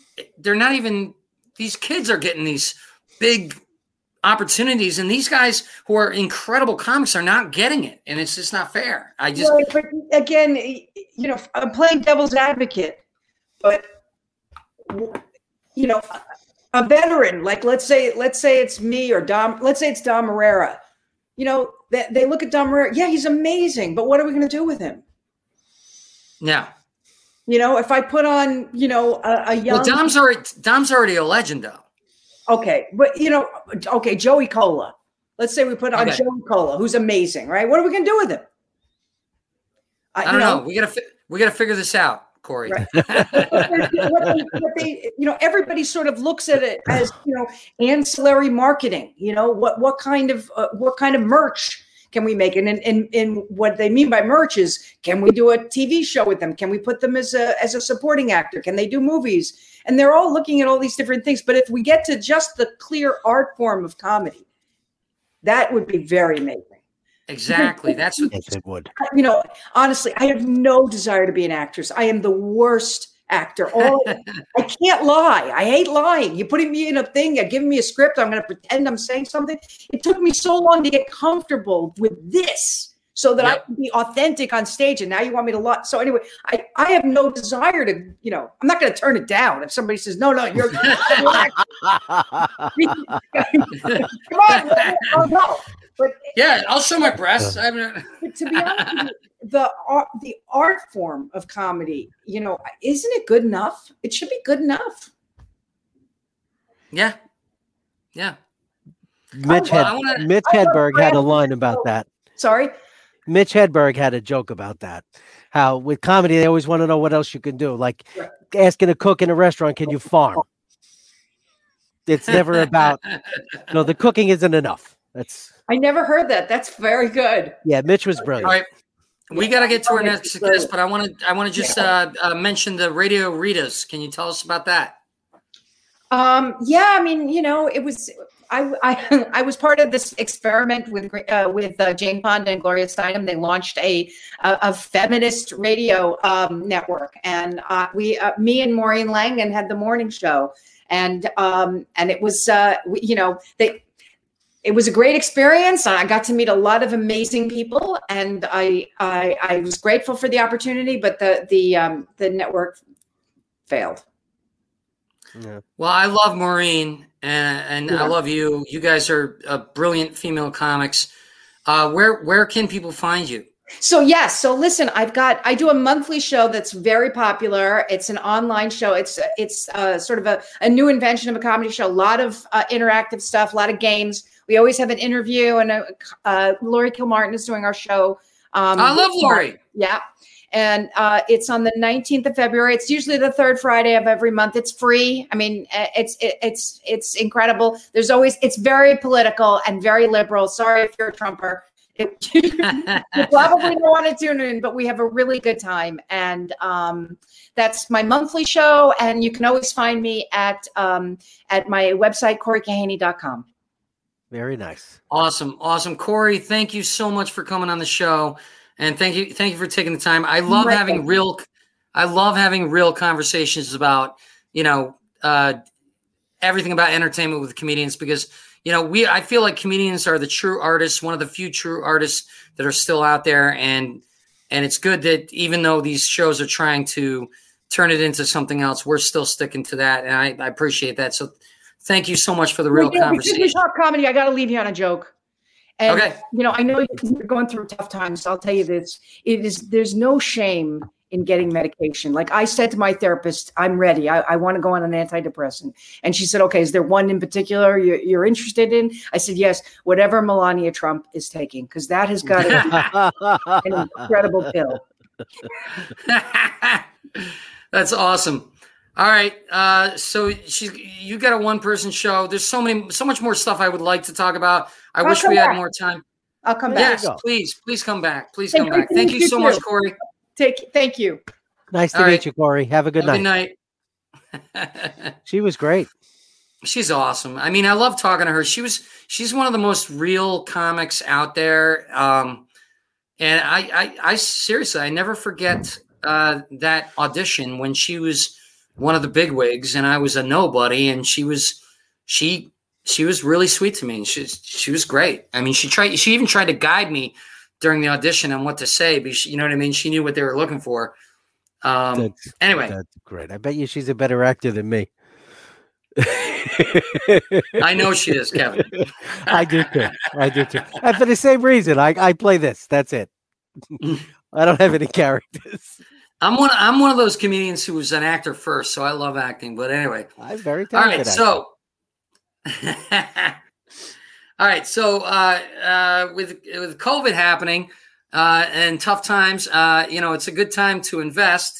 these kids are getting these big opportunities, and these guys who are incredible comics are not getting it, and it's just not fair. But again, you know, I'm playing devil's advocate, but you know, a veteran, like let's say it's me or Dom, let's say it's Dom Herrera. You know, they look at Dom Herrera. Yeah, he's amazing, but what are we going to do with him? Yeah. You know, if I put on, you know, a young. Well, Dom's already a legend, though. Okay, but you know, Joey Cola. Let's say we put on Joey Cola, who's amazing, right? What are we going to do with him? I don't know. We gotta figure this out. Corey. Right. You know, everybody sort of looks at it as, you know, ancillary marketing. You know, what kind of merch can we make? And what they mean by merch is, can we do a TV show with them? Can we put them as a supporting actor? Can they do movies? And they're all looking at all these different things. But if we get to just the clear art form of comedy, that would be very amazing. Exactly. That's what it would. You know, honestly, I have no desire to be an actress. I am the worst actor. I can't lie. I hate lying. You're putting me in a thing, you're giving me a script, I'm going to pretend I'm saying something. It took me so long to get comfortable with this so that I can be authentic on stage. And now you want me to lie. So anyway, I have no desire to, you know, I'm not going to turn it down. If somebody says, no, you're come on, I'll go. But yeah, I'll show my breasts. To be honest with you, the art form of comedy, you know, isn't it good enough? It should be good enough. Yeah. Mitch Hedberg had a line about that. Sorry? Mitch Hedberg had a joke about that. How with comedy, they always want to know what else you can do. Like asking a cook in a restaurant, can you farm? It's never about, no, the cooking isn't enough. I never heard that. That's very good. Yeah, Mitch was brilliant. All right. We got to get to our next guest, but I want to just mention the Radio Ritas. Can you tell us about that? Yeah, I mean, you know, it was I was part of this experiment with Jane Fonda and Gloria Steinem. They launched a feminist radio network, and me and Maureen Langan had the morning show, and it was it was a great experience. I got to meet a lot of amazing people, and I was grateful for the opportunity, but the network failed. Yeah. Well, I love Maureen and I love you. You guys are brilliant female comics. Where can people find you? So yes. So listen, I do a monthly show that's very popular. It's an online show. It's sort of a new invention of a comedy show. A lot of interactive stuff, a lot of games. We always have an interview, and Laurie Kilmartin is doing our show. I love Laurie. Yeah. And it's on the 19th of February. It's usually the third Friday of every month. It's free. I mean, it's incredible. It's very political and very liberal. Sorry if you're a Trumper. You probably don't want to tune in, but we have a really good time. And that's my monthly show. And you can always find me at my website, CoreyKahaney.com. Very nice. Awesome. Corey, thank you so much for coming on the show. And thank you for taking the time. I love having real conversations about, everything about entertainment with comedians, because, I feel like comedians are the true artists, one of the few true artists that are still out there. And it's good that even though these shows are trying to turn it into something else, we're still sticking to that. And I appreciate that. So thank you so much for the real conversation. Because we talk comedy, I got to leave you on a joke. And, okay. I know you're going through tough times. I'll tell you this. There's no shame in getting medication. Like I said to my therapist, I'm ready. I want to go on an antidepressant. And she said, okay, is there one in particular you're interested in? I said, yes, whatever Melania Trump is taking, because that has got to be an incredible pill. That's awesome. All right. So you got a one-person show. There's so much more stuff I would like to talk about. I wish we had more time. I'll come back. Yes, please come back. Please come back. Thank you so much, Corey. Thank you. Nice to meet you, Corey. Have a good night. Good night. She was great. She's awesome. I mean, I love talking to her. She's one of the most real comics out there. And I seriously, I never forget that audition when she was one of the bigwigs and I was a nobody, and she was really sweet to me. She was great. I mean, she even tried to guide me during the audition on what to say, because you know what I mean? She knew what they were looking for. Anyway. That's great. I bet you she's a better actor than me. I know she is, Kevin. I do too. And for the same reason, I play this. That's it. I don't have any characters. I'm one of those comedians who was an actor first, so I love acting. But anyway, I'm very talented. All right, so with COVID happening and tough times, it's a good time to invest.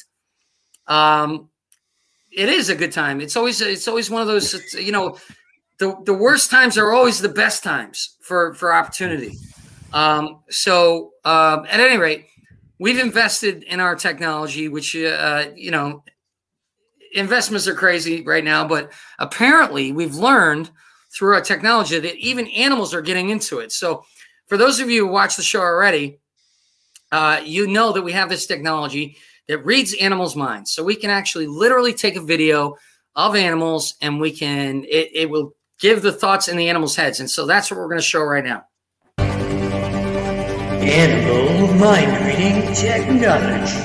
It is a good time. It's always one of those. The worst times are always the best times for opportunity. So at any rate, we've invested in our technology, which investments are crazy right now, but apparently we've learned through our technology that even animals are getting into it. So for those of you who watch the show already, you know that we have this technology that reads animals' minds. So we can actually literally take a video of animals and it will give the thoughts in the animals' heads. And so that's what we're going to show right now. Animal mind reading technology.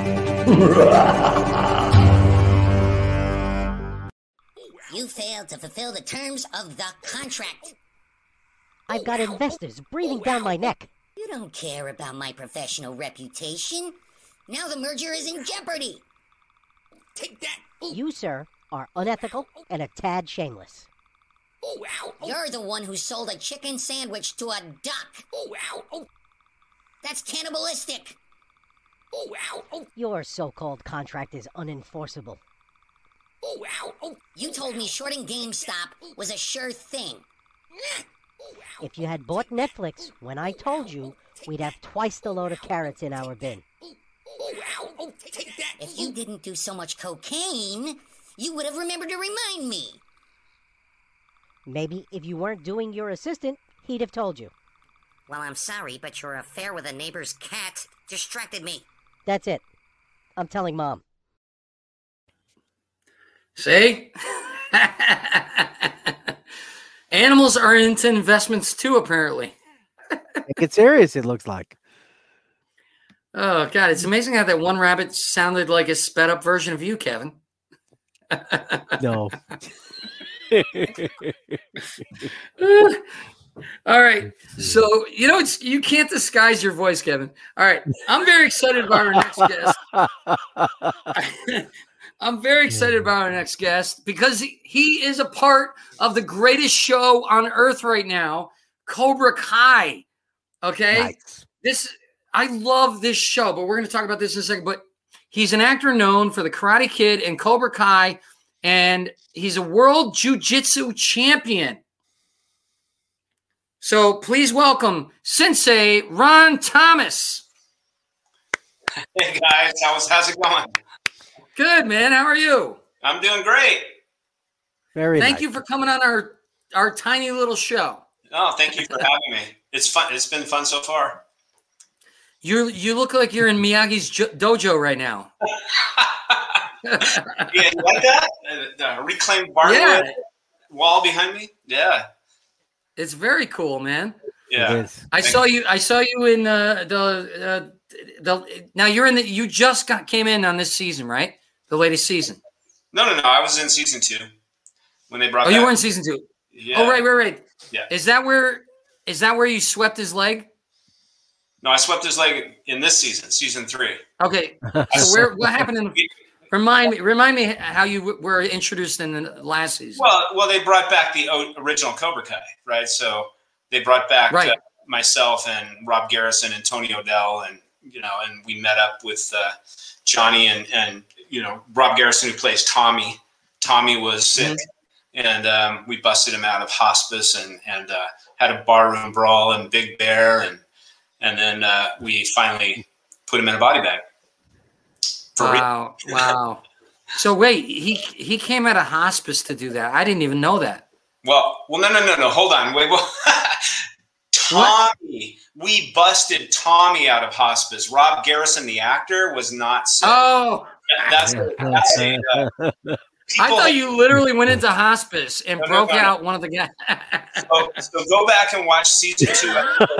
You failed to fulfill the terms of the contract. I've got investors breathing down my neck. You don't care about my professional reputation. Now the merger is in jeopardy. Take that. You, sir, are unethical and a tad shameless. You're the one who sold a chicken sandwich to a duck. That's cannibalistic. Your so-called contract is unenforceable. You told me shorting GameStop was a sure thing. If you had bought Netflix when I told you, we'd have twice the load of carrots in our bin. If you didn't do so much cocaine, you would have remembered to remind me. Maybe if you weren't doing your assistant, he'd have told you. Well, I'm sorry, but your affair with a neighbor's cat distracted me. That's it. I'm telling Mom. See? Animals are into investments too, apparently. Take it serious, it looks like. Oh, God. It's amazing how that one rabbit sounded like a sped up version of you, Kevin. No. All right. So, you can't disguise your voice, Kevin. All right. I'm very excited about our next guest. I'm very excited about our next guest because he is a part of the greatest show on earth right now, Cobra Kai. Okay. Nice. I love this show, but we're going to talk about this in a second. But he's an actor known for The Karate Kid and Cobra Kai, and he's a world jiu-jitsu champion. So please welcome Sensei Ron Thomas. Hey guys, how's it going? Good, man. How are you? I'm doing great. Thank you for coming on our tiny little show. Oh, thank you for having me. It's fun. It's been fun so far. You look like you're in Miyagi's dojo right now. Yeah, you like that? The reclaimed barn wall behind me. Yeah, it's very cool, man. Yeah, I saw you in the now you're in the you just came in on this season, right? The latest season. No. I was in season 2 when they brought. Oh, you were in season 2. Yeah. Oh, right. Yeah. Is that where you swept his leg? No, I swept his leg in this season 3. Okay. So what happened remind me how you were introduced in the last season. Well, they brought back the original Cobra Kai, right? So they brought back myself and Rob Garrison and Tony O'Dell, and and we met up with Johnny and Rob Garrison, who plays Tommy. Tommy was sick, and we busted him out of hospice and had a barroom brawl in Big Bear, and then we finally put him in a body bag. Wow. So wait, he came out of hospice to do that. I didn't even know that. Well, no. Hold on. Wait, Tommy, we busted Tommy out of hospice. Rob Garrison, the actor, was not sick. Oh, that's I thought you literally went into hospice and broke out one of the guys. So go back and watch season 2.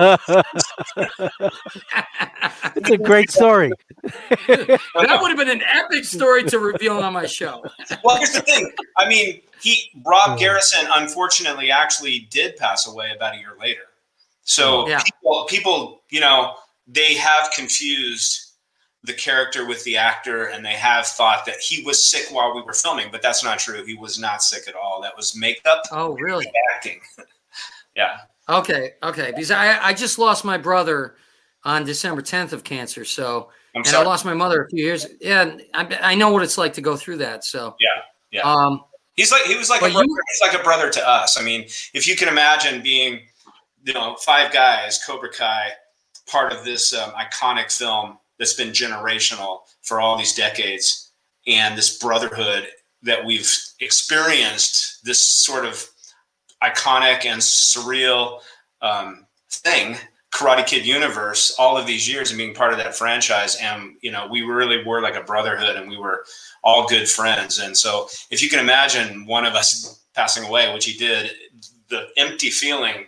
It's a great story. That would have been an epic story to reveal on my show. Well, here's the thing. I mean, Rob Garrison, unfortunately, actually did pass away about a year later. So people, they have confused the character with the actor, and they have thought that he was sick while we were filming, but that's not true. He was not sick at all. That was makeup. Oh, really? Acting. Yeah. Okay. Because I just lost my brother on December 10th of cancer. So, I lost my mother a few years. Yeah. I know what it's like to go through that. So, yeah. He was like a brother to us. I mean, if you can imagine being, 5 guys, Cobra Kai, part of this iconic film that's been generational for all these decades, and this brotherhood that we've experienced, this sort of iconic and surreal thing, Karate Kid universe, all of these years and being part of that franchise. And, we really were like a brotherhood, and we were all good friends. And so if you can imagine one of us passing away, which he did, the empty feeling,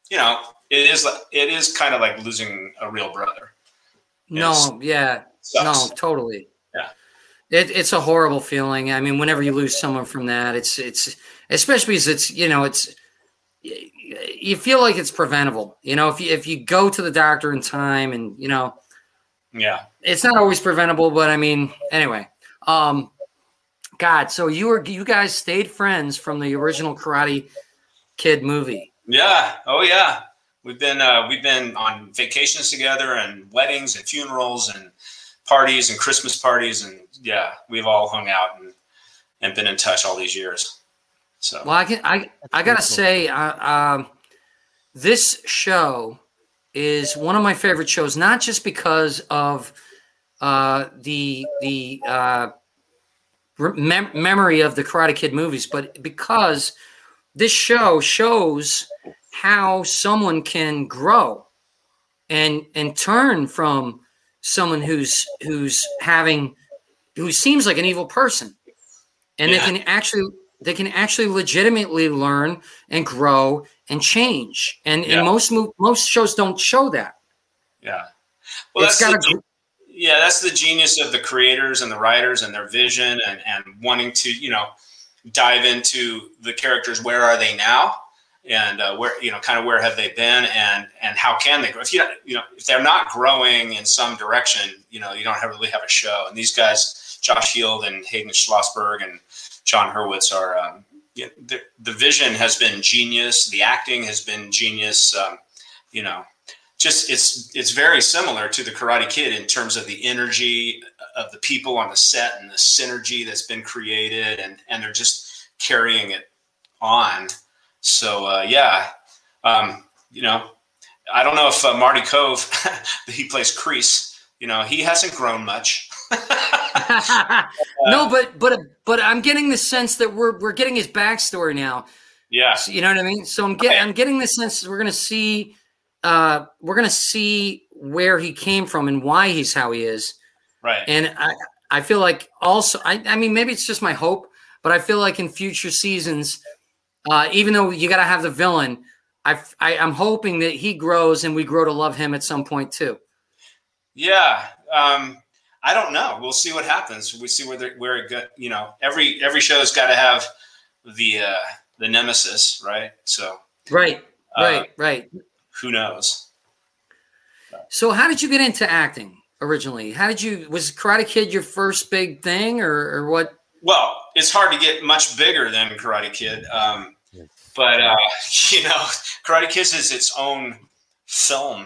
it is kind of like losing a real brother. No, yeah, no, totally. Yeah, it's a horrible feeling. I mean, whenever you lose someone from that, it's especially because it's you feel like it's preventable. If you go to the doctor in time, and it's not always preventable. But I mean, anyway, God, so you guys stayed friends from the original Karate Kid movie. Yeah. Oh yeah. We've been on vacations together, and weddings and funerals and parties and Christmas parties, and we've all hung out and been in touch all these years. So well, I gotta say, this show is one of my favorite shows, not just because of the memory of the Karate Kid movies, but because this show shows how someone can grow and turn from someone who seems like an evil person, and they can actually legitimately learn and grow and change. And most shows don't show that. Yeah. Well, that's the genius of the creators and the writers and their vision and wanting to, dive into the characters. Where are they now? And where have they been, and how can they grow? If they're not growing in some direction, you don't really have a show. And these guys, Josh Heald and Hayden Schlossberg and John Hurwitz, are the vision has been genius. The acting has been genius. Just it's very similar to the Karate Kid in terms of the energy of the people on the set and the synergy that's been created, and they're just carrying it on. So I don't know if Marty Cove, he plays Kreese, he hasn't grown much. No, but I'm getting the sense that we're getting his backstory now. Yeah, so, you know what I mean. So I'm getting the sense that we're gonna see where he came from and why he's how he is. Right. And I feel like also I mean maybe it's just my hope, but I feel like in future seasons, even though you got to have the villain, I'm hoping that he grows and we grow to love him at some point too. Yeah. I don't know. We'll see what happens. We see where it goes. Every show's got to have the nemesis, right? So right. Who knows? So how did you get into acting originally? Was Karate Kid your first big thing or what? Well, it's hard to get much bigger than Karate Kid. But Karate Kid is its own film.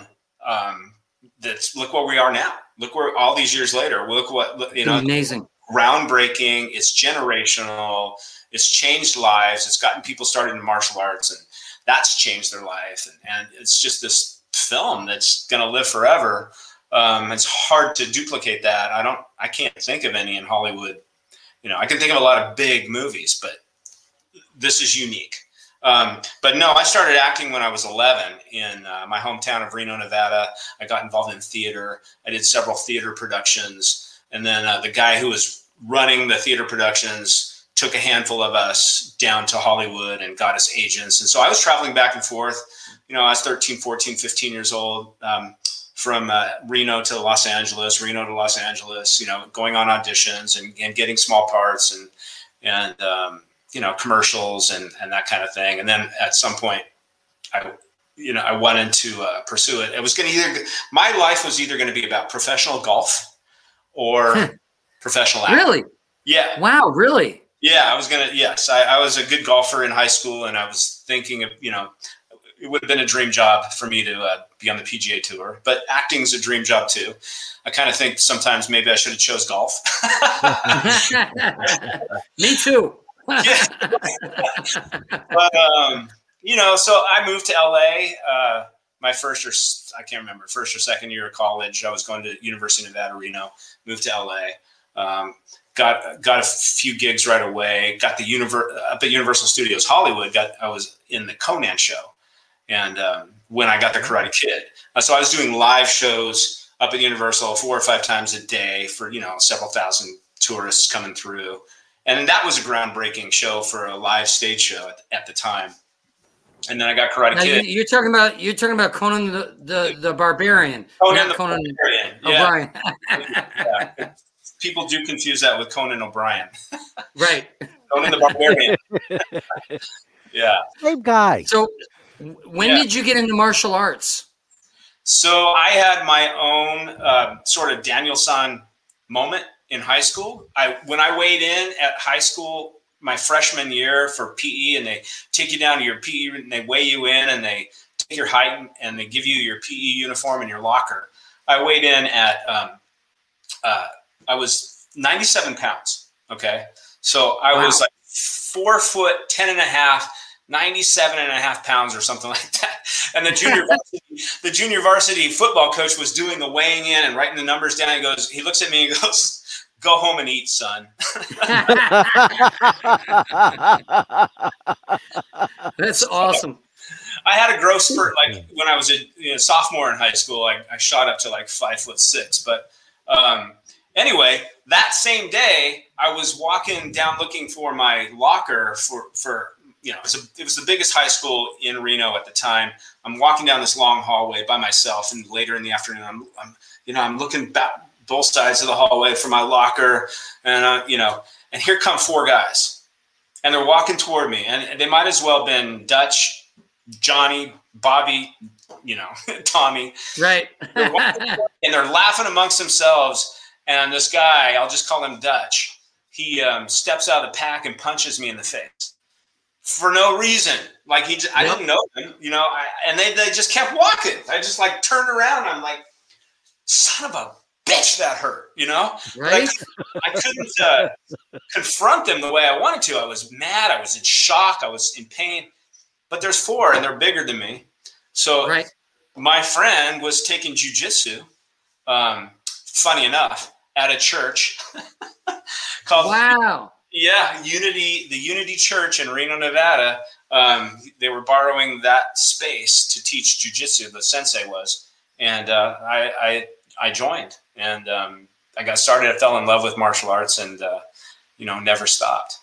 Look where we are now. Look where all these years later. Look what amazing, groundbreaking. It's generational. It's changed lives. It's gotten people started in martial arts, and that's changed their life. And it's just this film that's going to live forever. It's hard to duplicate that. I can't think of any in Hollywood. I can think of a lot of big movies, but this is unique. But no, I started acting when I was 11 in my hometown of Reno, Nevada. I got involved in theater. I did several theater productions. And then the guy who was running the theater productions took a handful of us down to Hollywood and got us agents. And so I was traveling back and forth. I was 13, 14, 15 years old, from Reno to Los Angeles, going on auditions and getting small parts and commercials and that kind of thing. And then at some point I wanted to pursue it. It was my life was either going to be about professional golf or professional acting. Really? Yeah. Wow. Really? Yeah. I was a good golfer in high school, and I was thinking of, it would have been a dream job for me to be on the PGA Tour, but acting's a dream job too. I kind of think sometimes maybe I should have chose golf. Me too. But, so I moved to LA, my first or second year of college. I was going to University of Nevada, Reno, moved to LA, got a few gigs right away, got up at Universal Studios Hollywood, I was in the Conan show. And when I got the Karate Kid, so I was doing live shows up at Universal 4 or 5 times a day for several thousand tourists coming through, and that was a groundbreaking show for a live stage show at the time. And then I got Karate Kid. You're talking about Conan the Barbarian. Conan the Barbarian. O'Brien. Yeah. People do confuse that with Conan O'Brien. Right. Conan the Barbarian. Yeah. Same guy. So when did you get into martial arts? So I had my own sort of Daniel-san moment in high school. When I weighed in at high school, my freshman year for PE, and they take you down to your PE and they weigh you in and they take your height and they give you your PE uniform in your locker. I weighed in at, I was 97 pounds. Okay. So I was like 4 foot 10 and a half, 97 and a half pounds or something like that. And the junior varsity football coach was doing the weighing in and writing the numbers down. He looks at me and goes, Go home and eat, son. That's awesome. I had a growth spurt like when I was a sophomore in high school. I shot up to like 5'6". But anyway, that same day I was walking down looking for my locker for it was the biggest high school in Reno at the time. I'm walking down this long hallway by myself, and later in the afternoon, I'm looking back both sides of the hallway for my locker, and and here come 4 guys, and they're walking toward me, and they might as well have been Dutch, Johnny, Bobby, Tommy, right? And they're laughing amongst themselves, and this guy, I'll just call him Dutch, he steps out of the pack and punches me in the face for no reason. Like I didn't know him, and they just kept walking. I just like turned around, and I'm like, son of a bitch, that hurt, Right? I couldn't confront them the way I wanted to. I was mad. I was in shock. I was in pain. But there's 4, and they're bigger than me. So my friend was taking jujitsu, funny enough, at a church called Unity, the Unity Church in Reno, Nevada. They were borrowing that space to teach jujitsu. The sensei was, and I joined, and I got started. I fell in love with martial arts, and never stopped.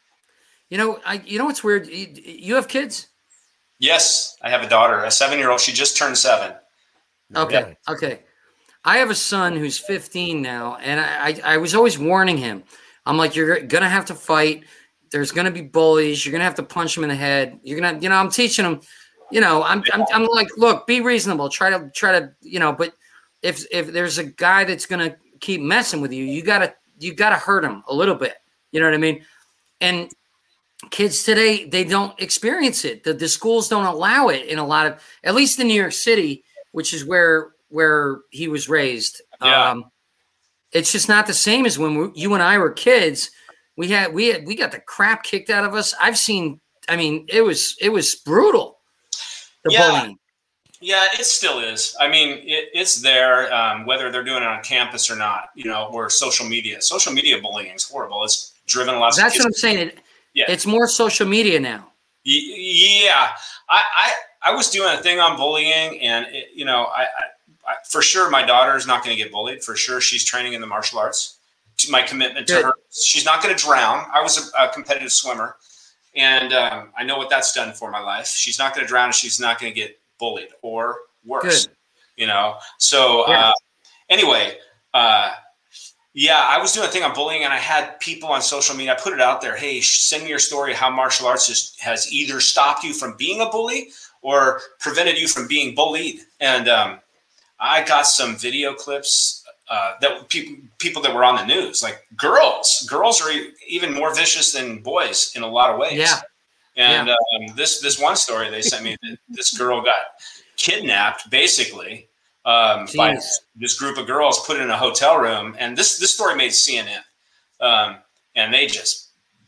What's weird? You have kids? Yes, I have a daughter, a 7-year-old. She just turned 7. Okay. Yeah. Okay. I have a son who's 15 now, and I was always warning him. I'm like, you're gonna have to fight. There's gonna be bullies. You're gonna have to punch him in the head. You're gonna, I'm teaching him. I'm like, look, be reasonable. Try to, But if there's a guy that's gonna keep messing with you, you gotta hurt him a little bit. You know what I mean? And kids today, they don't experience it. The schools don't allow it in a lot of, at least in New York City, which is where he was raised. Yeah. It's just not the same as when you and I were kids. We got the crap kicked out of us. It was brutal. The bullying. Yeah, it still is. I mean, it's there, whether they're doing it on campus or not, or social media. Social media bullying is horrible. It's driven lots of kids. That's what I'm saying. It's more social media now. Yeah. I was doing a thing on bullying, and I for sure my daughter is not going to get bullied. For sure, she's training in the martial arts. My commitment to her, she's not going to drown. I was a competitive swimmer, and I know what that's done for my life. She's not going to drown, and she's not going to get bullied or worse. Good. So anyway, I was doing a thing on bullying, and I had people on social media. I put it out there. Hey, send me your story how martial arts has either stopped you from being a bully or prevented you from being bullied. And I got some video clips that people that were on the news, like girls are even more vicious than boys in a lot of ways. Yeah. And this one story they sent me, this girl got kidnapped basically by this group of girls, put in a hotel room, and this story made CNN, and they just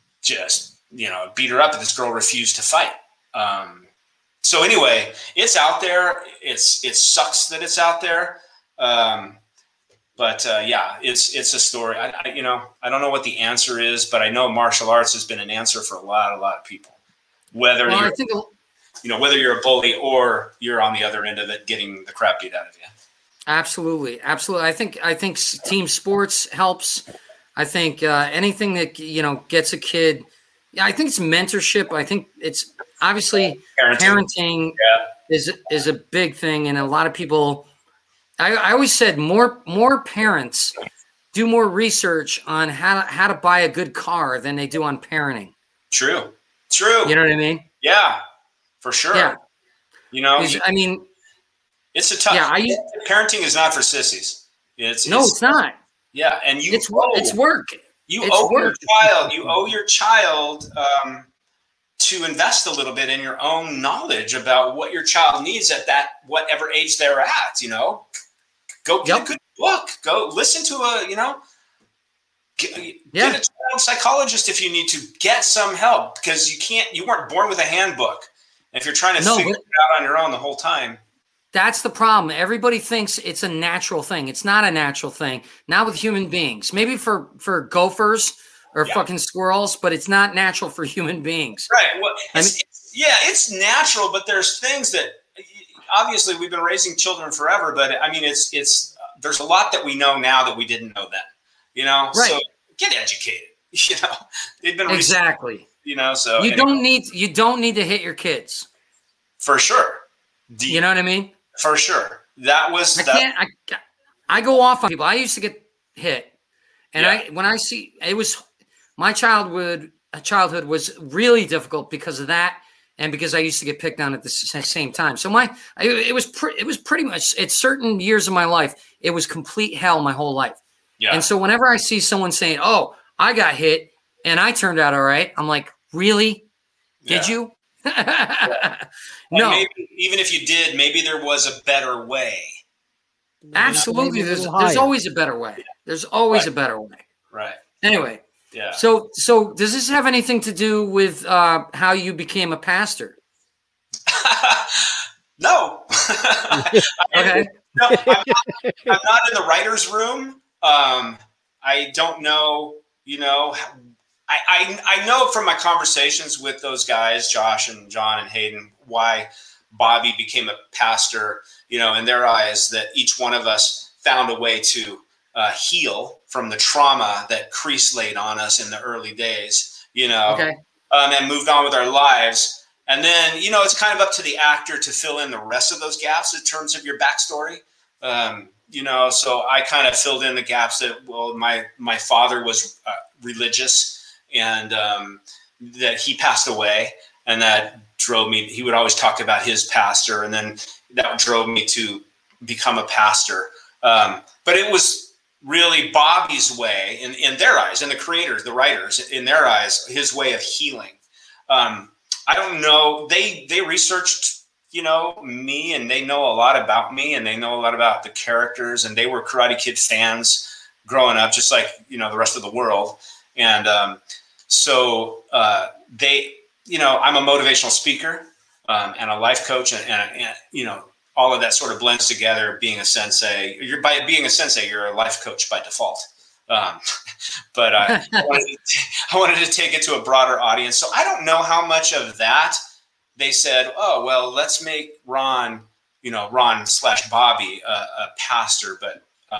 beat her up, but this girl refused to fight. So anyway, it's out there. It sucks that it's out there, but it's a story. I don't know what the answer is, but I know martial arts has been an answer for a lot of people. Whether you're a bully or you're on the other end of it, getting the crap beat out of you. Absolutely. I think team sports helps. I think anything that gets a kid. Yeah, I think it's mentorship. I think it's obviously parenting is a big thing, and a lot of people. I always said more parents do more research on how to buy a good car than they do on parenting. True. You know what I mean? Yeah, for sure. Yeah. It's a tough. Yeah, parenting is not for sissies. It's not. Yeah, and it's work. You owe your child to invest a little bit in your own knowledge about what your child needs at that whatever age they're at. Go get a good book. Go listen to get a child psychologist if you need to. Get some help, because you weren't born with a handbook. And if you're trying to figure it out on your own the whole time. That's the problem. Everybody thinks it's a natural thing. It's not a natural thing. Not with human beings. Maybe for gophers or fucking squirrels, but it's not natural for human beings. Right. Well, it's natural, but there's things that obviously we've been raising children forever, but I mean, it's there's a lot that we know now that we didn't know then, you know? Right. So get educated, you know, they've been, exactly. You know, so you don't need to hit your kids. For sure. You know what I mean? For sure. That was, I go off on people. I used to get hit. And when I see, it was, my childhood was really difficult because of that. And because I used to get picked on at the same time. So it was pretty much at certain years of my life, it was complete hell my whole life. Yeah. And so whenever I see someone saying, "Oh, I got hit and I turned out all right," I'm like, "Really? Did you?" No. Maybe, even if you did, maybe there was a better way. Absolutely. There's always a better way. There's always a better way. Right. Anyway. Yeah. So does this have anything to do with how you became a pastor? No. Okay. No, I'm not in the writer's room. I don't know, you know, I know from my conversations with those guys, Josh and John and Hayden, why Bobby became a pastor, you know, in their eyes, that each one of us found a way to heal from the trauma that Kreese laid on us in the early days, you know, and moved on with our lives. And then, you know, it's kind of up to the actor to fill in the rest of those gaps in terms of your backstory. You know, so I kind of filled in the gaps that, well, my father was religious, and that he passed away, and that drove me. He would always talk about his pastor, and then that drove me to become a pastor. But it was really Bobby's way, in their eyes, and the creators, the writers, in their eyes, his way of healing. I don't know. They researched, you know, me, and they know a lot about me, and they know a lot about the characters, and they were Karate Kid fans growing up, just like, you know, the rest of the world. And so they, you know, I'm a motivational speaker and a life coach, and you know, all of that sort of blends together. Being a sensei, by being a sensei, you're a life coach by default. But I wanted to take it to a broader audience. So I don't know how much of that they said, "Oh, well, let's make Ron / Bobby a pastor." But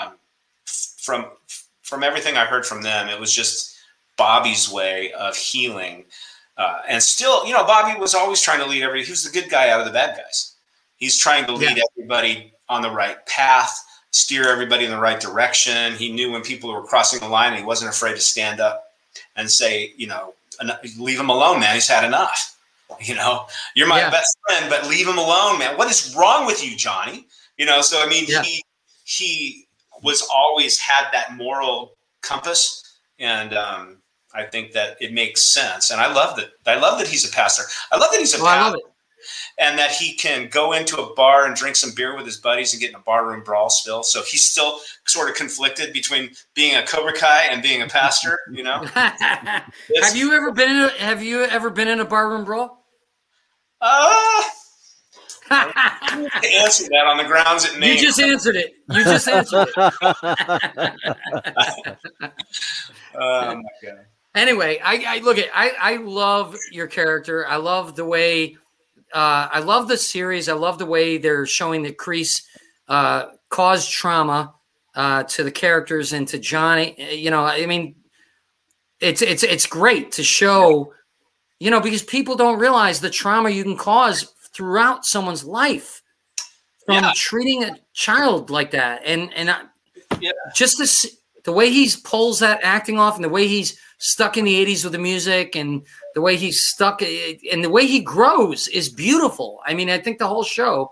from everything I heard from them, it was just Bobby's way of healing. And still, you know, Bobby was always trying to lead everybody. He was the good guy out of the bad guys. He's trying to lead everybody on the right path, steer everybody in the right direction. He knew when people were crossing the line, and he wasn't afraid to stand up and say, you know, leave him alone, man. He's had enough. You know, you're my best friend, but leave him alone, man. What is wrong with you, Johnny? You know, so I mean, he was always had that moral compass, and I think that it makes sense. And I love that. I love that he's a pastor. I love that he's a pastor. I love it. And that he can go into a bar and drink some beer with his buddies and get in a barroom brawl still. So he's still sort of conflicted between being a Cobra Kai and being a pastor, you know? Have you ever been in a barroom brawl? I answered that on the grounds it may. You just answered it. You just answered it. Oh my God. Anyway, I love your character. I love the way I love the series. I love the way they're showing that Kreese caused trauma to the characters and to Johnny. You know, I mean, it's great to show, you know, because people don't realize the trauma you can cause throughout someone's life from treating a child like that. And just the way he pulls that acting off, and the way he's stuck in the 80s with the music, and the way he's stuck, and the way he grows is beautiful. I mean, I think the whole show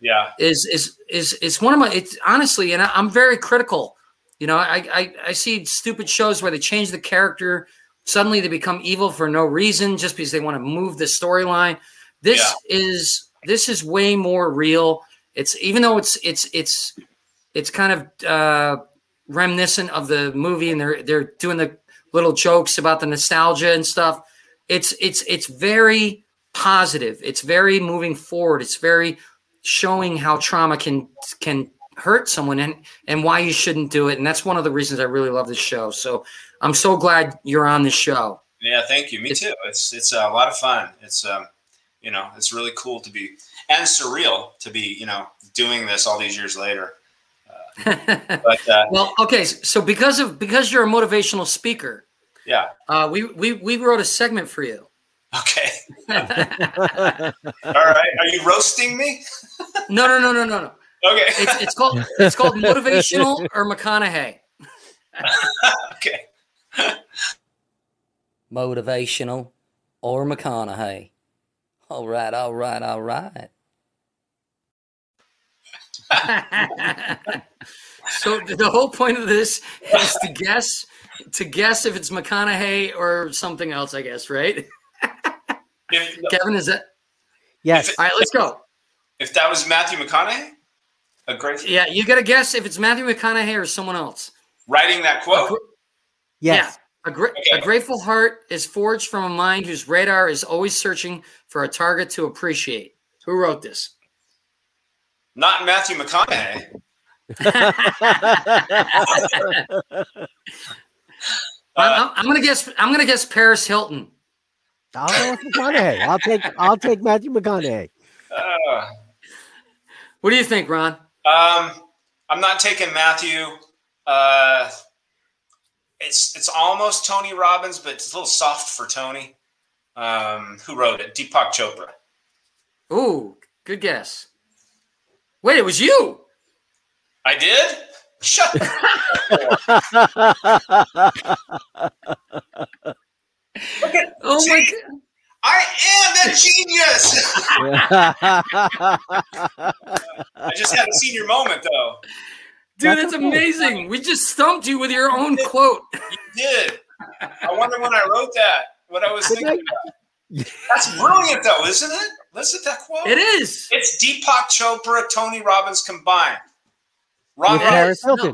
is one of my, it's honestly, and I'm very critical. You know, I see stupid shows where they change the character. Suddenly they become evil for no reason, just because they want to move the storyline. This is way more real. It's, even though it's kind of reminiscent of the movie, and they're doing the little jokes about the nostalgia and stuff. It's very positive. It's very moving forward. It's very showing how trauma can hurt someone and why you shouldn't do it. And that's one of the reasons I really love this show. So I'm so glad you're on this show. Yeah, thank you. Me too. It's a lot of fun. It's it's really cool to be, and surreal to be, doing this all these years later. Well, okay. So because you're a motivational speaker, yeah, we wrote a segment for you. Okay. All right. Are you roasting me? No. Okay. It's called motivational or McConaughey. Okay. Motivational or McConaughey. All right. So the whole point of this is to guess if it's McConaughey or something else, I guess, right? Kevin, is that? Yes. All right, let's go. If that was Matthew McConaughey, yeah, you got to guess if it's Matthew McConaughey or someone else. Writing that quote? Yes. Yeah. A grateful heart is forged from a mind whose radar is always searching for a target to appreciate. Who wrote this? Not Matthew McConaughey. I'm gonna guess Paris Hilton. I'll go with McConaughey. I'll take Matthew McConaughey. What do you think, Ron? I'm not taking Matthew. It's almost Tony Robbins, but it's a little soft for Tony. Who wrote it? Deepak Chopra. Ooh, good guess. Wait, it was you. I did? Shut up. Oh my God. I am a genius. I just had a senior moment, though. Dude, that's amazing. We just stumped you with your own quote. You did. I wonder when I wrote that, what I was thinking about. That's brilliant, though, isn't it? Listen to that quote. It is. It's Deepak Chopra, Tony Robbins combined. With Paris Hilton.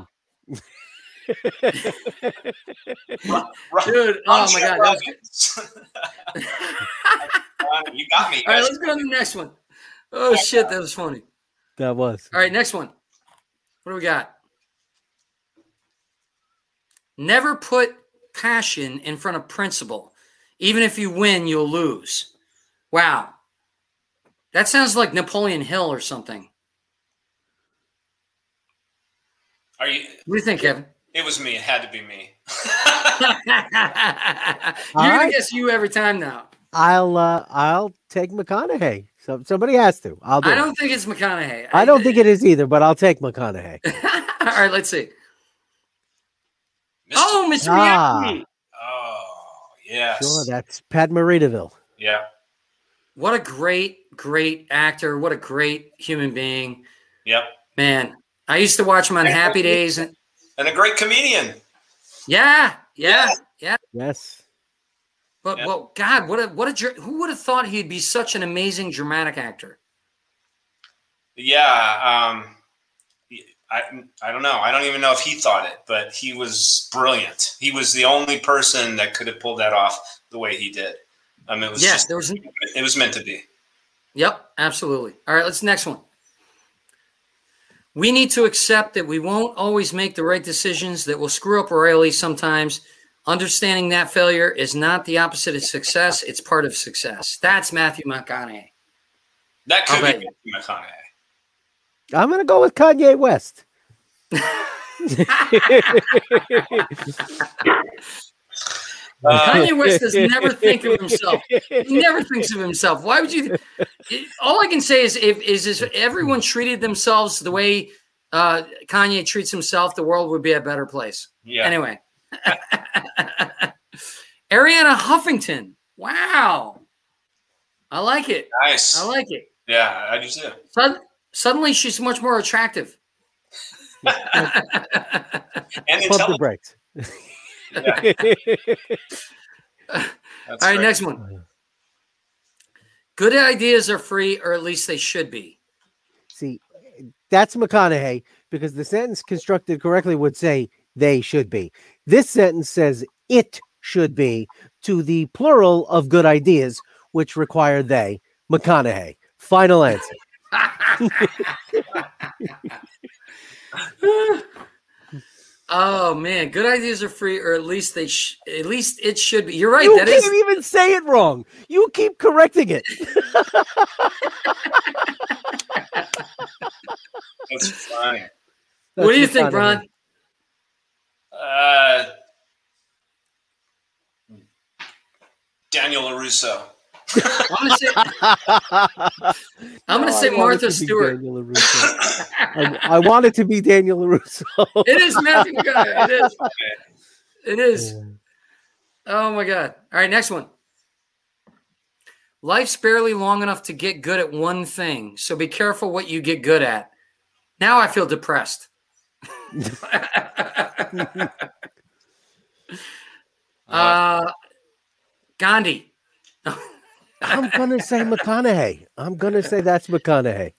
Dude, oh my God. You got me. All right, let's go to the next one. Oh, shit, that was funny. That was. All right, next one. What do we got? Never put passion in front of principle. Even if you win, you'll lose. Wow. That sounds like Napoleon Hill or something. Are you? What do you think, Kevin? It was me. It had to be me. You're gonna guess you every time now. I'll take McConaughey. So somebody has to. I don't think it's McConaughey. I don't think it is either, but I'll take McConaughey. All right, let's see. Mr. Miyagi. Oh, yes. Sure, that's Pat Morita. Yeah. What a great actor. What a great human being. Yep. Man, I used to watch him on Happy Days. And a great comedian. Yeah. Yes. But well, God, who would have thought he'd be such an amazing dramatic actor? Yeah. I don't know. I don't even know if he thought it, but he was brilliant. He was the only person that could have pulled that off the way he did. It was it was meant to be. Yep, absolutely. All right, let's next one. We need to accept that we won't always make the right decisions, that we'll screw up royally sometimes. Understanding that failure is not the opposite of success. It's part of success. That's Matthew McConaughey. That could be Matthew McConaughey. I'm going to go with Kanye West. Kanye West does never think of himself. He never thinks of himself. Why would you? All I can say is if everyone treated themselves the way Kanye treats himself, the world would be a better place. Yeah. Anyway. Ariana Huffington. Wow. I like it. Nice. I like it. Yeah, I do too. Suddenly she's much more attractive. And Pump the brakes. Yeah. All right, next one. Good ideas are free, or at least they should be. See, that's McConaughey, because the sentence constructed correctly would say they should be. This sentence says it should be to the plural of good ideas, which require they. McConaughey. Final answer. Oh man, good ideas are free, or at least they at least it should be. You're right. You That can't is even say it wrong. You keep correcting it. That's funny. What do you think, Ron? Daniel LaRusso. I'm gonna say Martha Stewart. I want it to be Daniel LaRusso. It is Matthew McConaughey. It is. It is. Oh my God. All right, next one. Life's barely long enough to get good at one thing, so be careful what you get good at. Now I feel depressed. Gandhi. I'm gonna say McConaughey. I'm gonna say that's McConaughey.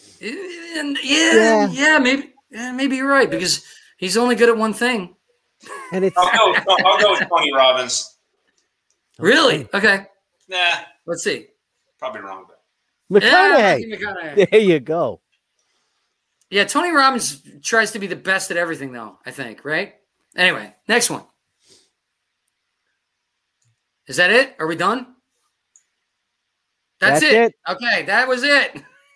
Yeah, maybe you're right, because he's only good at one thing. And it's I'll go with Tony Robbins. Really? Okay. Nah, Let's see. probably wrong. McConaughey. Yeah, McConaughey. There you go. Yeah, Tony Robbins tries to be the best at everything, though, I think, right? Anyway, next one. Is that it? Are we done? That's it. Okay, that was it.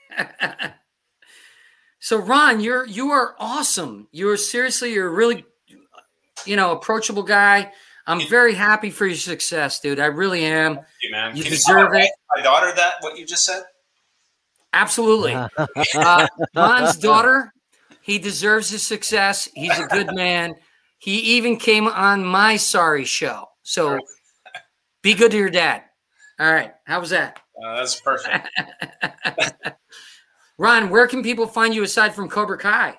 So, Ron, you are awesome. You're a really, approachable guy. I'm very happy for your success, dude. I really am. You, man. You Can deserve you it. my daughter that what you just said? Absolutely. Ron's daughter, he deserves his success. He's a good man. He even came on my Sorry show. So be good to your dad. All right. How was that? That's perfect. Ron, where can people find you aside from Cobra Kai?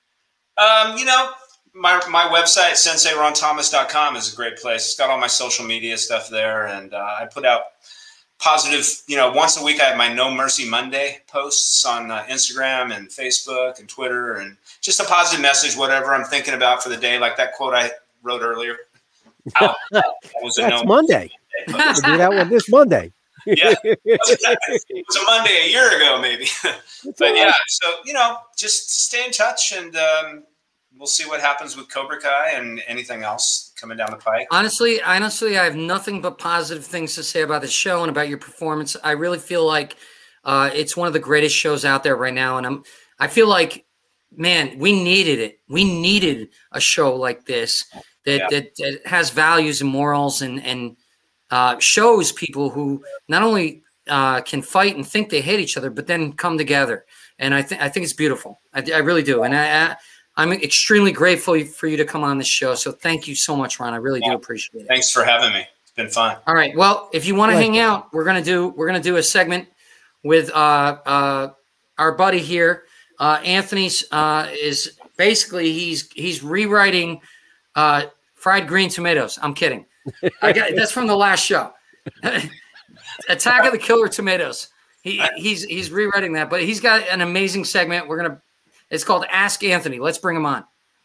My website, senseironthomas.com, is a great place. It's got all my social media stuff there. And I put out positive, once a week I have my No Mercy Monday posts on Instagram and Facebook and Twitter, and just a positive message, whatever I'm thinking about for the day, like that quote I wrote earlier. That was That's Monday. We'll do that one this Monday. Yeah, it was a Monday a year ago, maybe. But yeah, so just stay in touch, and we'll see what happens with Cobra Kai and anything else coming down the pike. Honestly, I have nothing but positive things to say about the show and about your performance. I really feel like it's one of the greatest shows out there right now, and I feel like, man, we needed it. We needed a show like this that has values and morals and shows people who not only can fight and think they hate each other, but then come together. And I think it's beautiful. I really do. And I'm extremely grateful for you to come on this show. So thank you so much, Ron. I really do appreciate it. Thanks for having me. It's been fun. All right. Well, if you want to hang out, we're gonna do a segment with our buddy here. Anthony's is basically he's rewriting Fried Green Tomatoes. I'm kidding. That's from the last show. Attack of the Killer Tomatoes. He's rewriting that, but he's got an amazing segment. It's called Ask Anthony. Let's bring him on.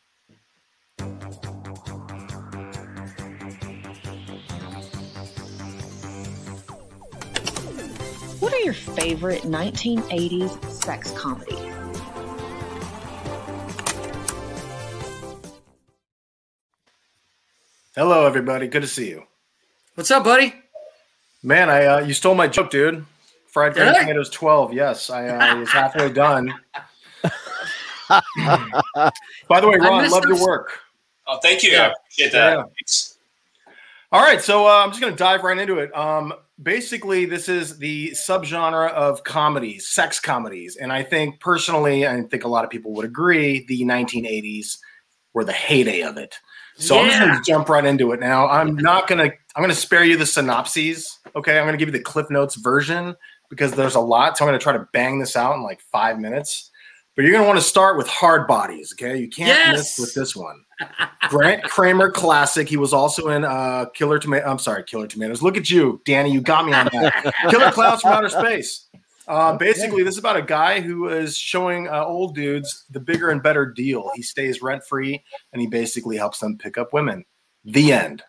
What are your favorite 1980s sex comedies? Hello, everybody. Good to see you. What's up, buddy? Man, you stole my joke, dude. Fried Green Tomatoes 12. Yes, I was halfway done. By the way, Ron, love your work. Oh, thank you. I appreciate that. Yeah. All right, so I'm just going to dive right into it. Basically, this is the subgenre of comedies, sex comedies. And I think personally, I think a lot of people would agree, the 1980s were the heyday of it. So I'm just going to jump right into it now. I'm going to spare you the synopses. Okay. I'm going to give you the Cliff Notes version because there's a lot. So I'm going to try to bang this out in like 5 minutes. But you're going to want to start with Hard Bodies. Okay. You can't miss with this one. Grant Kramer classic. He was also in Killer Tomatoes. Look at you, Danny. You got me on that. Killer Clowns from Outer Space. Basically, this is about a guy who is showing old dudes the bigger and better deal. He stays rent-free, and he basically helps them pick up women. The end.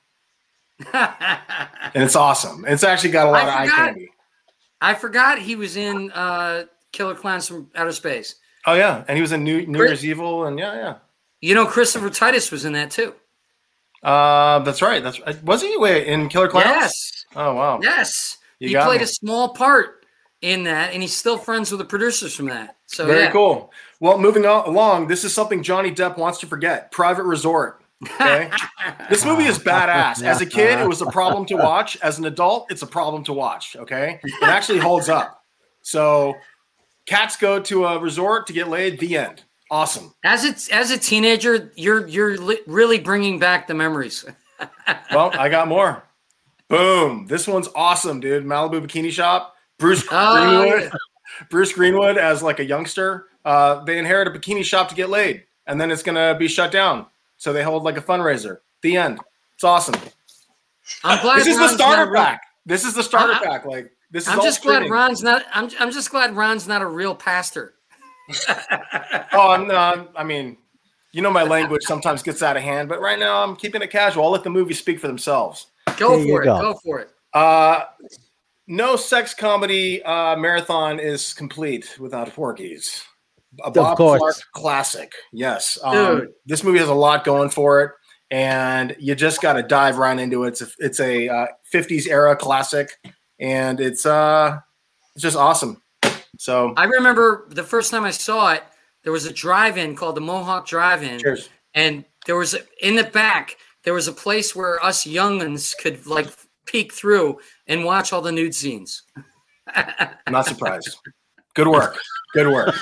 And it's awesome. It's actually got a lot of eye candy. I forgot he was in Killer Clowns from Outer Space. Oh yeah, and he was in New Year's Evil, and yeah. You know, Christopher Titus was in that too. That's right. That's right. Was he in Killer Clowns? Yes. Oh wow. Yes. You he got played me. a small part in that, and he's still friends with the producers from that. So Very yeah. cool. Well, moving along, this is something Johnny Depp wants to forget. Private Resort. Okay. This movie is badass. As a kid, it was a problem to watch. As an adult, it's a problem to watch. Okay. It actually holds up. So cats go to a resort to get laid. The end. Awesome. As a teenager, you're really bringing back the memories. Well, I got more. Boom. This one's awesome, dude. Malibu Bikini Shop. Bruce Greenwood. Yeah. Bruce Greenwood as like a youngster. They inherit a bikini shop to get laid, and then it's gonna be shut down. So they hold like a fundraiser. The end. It's awesome. I'm glad This is the Ron's starter not pack. This is the starter pack. Like this is. I'm all just glad streaming. Ron's not. I'm just glad Ron's not a real pastor. Oh, I'm not. I mean, you know, my language sometimes gets out of hand, but right now I'm keeping it casual. I'll let the movies speak for themselves. Go for it. Go for it. No sex comedy marathon is complete without Porky's. A Of Bob course. Clark classic. Yes. Dude. This movie has a lot going for it, and you just got to dive right into it. It's a 50s era classic, and it's just awesome. So I remember the first time I saw it, there was a drive-in called the Mohawk Drive-In. Cheers. And there was in the back, there was a place where us young'uns could like peek through and watch all the nude scenes. I'm not surprised. Good work. Good work.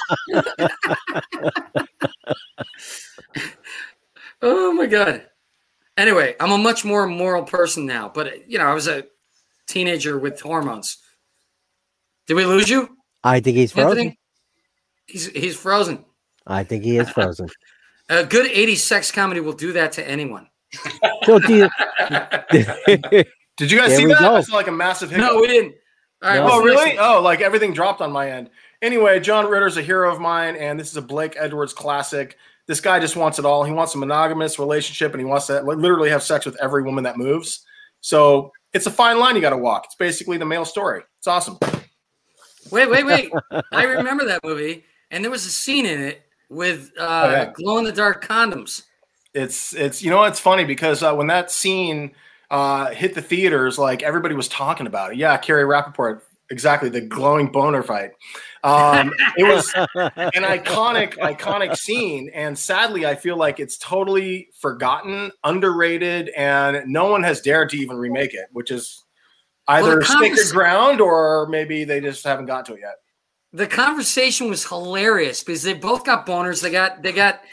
Oh my God. Anyway, I'm a much more moral person now, but you know, I was a teenager with hormones. Did we lose you? I think he's frozen. Anthony? He's frozen. I think he is frozen. A good 80s sex comedy will do that to anyone. So do you, Did you guys There see we that? go. I saw like a massive hiccup. No, we didn't. All right. No. what's Oh, the really? next one? Oh, like everything dropped on my end. Anyway, John Ritter's a hero of mine, and this is a Blake Edwards classic. This guy just wants it all. He wants a monogamous relationship, and he wants to literally have sex with every woman that moves. So it's a fine line you got to walk. It's basically the male story. It's awesome. Wait. I remember that movie, and there was a scene in it with yeah. glow-in-the-dark condoms. It's you know, it's funny because when that scene hit the theaters, like everybody was talking about it. Yeah, Carrie Rappaport, exactly, the glowing boner fight. It was an iconic scene, and sadly, I feel like it's totally forgotten, underrated, and no one has dared to even remake it, which is either sacred ground or maybe they just haven't got to it yet. The conversation was hilarious because they both got boners. They got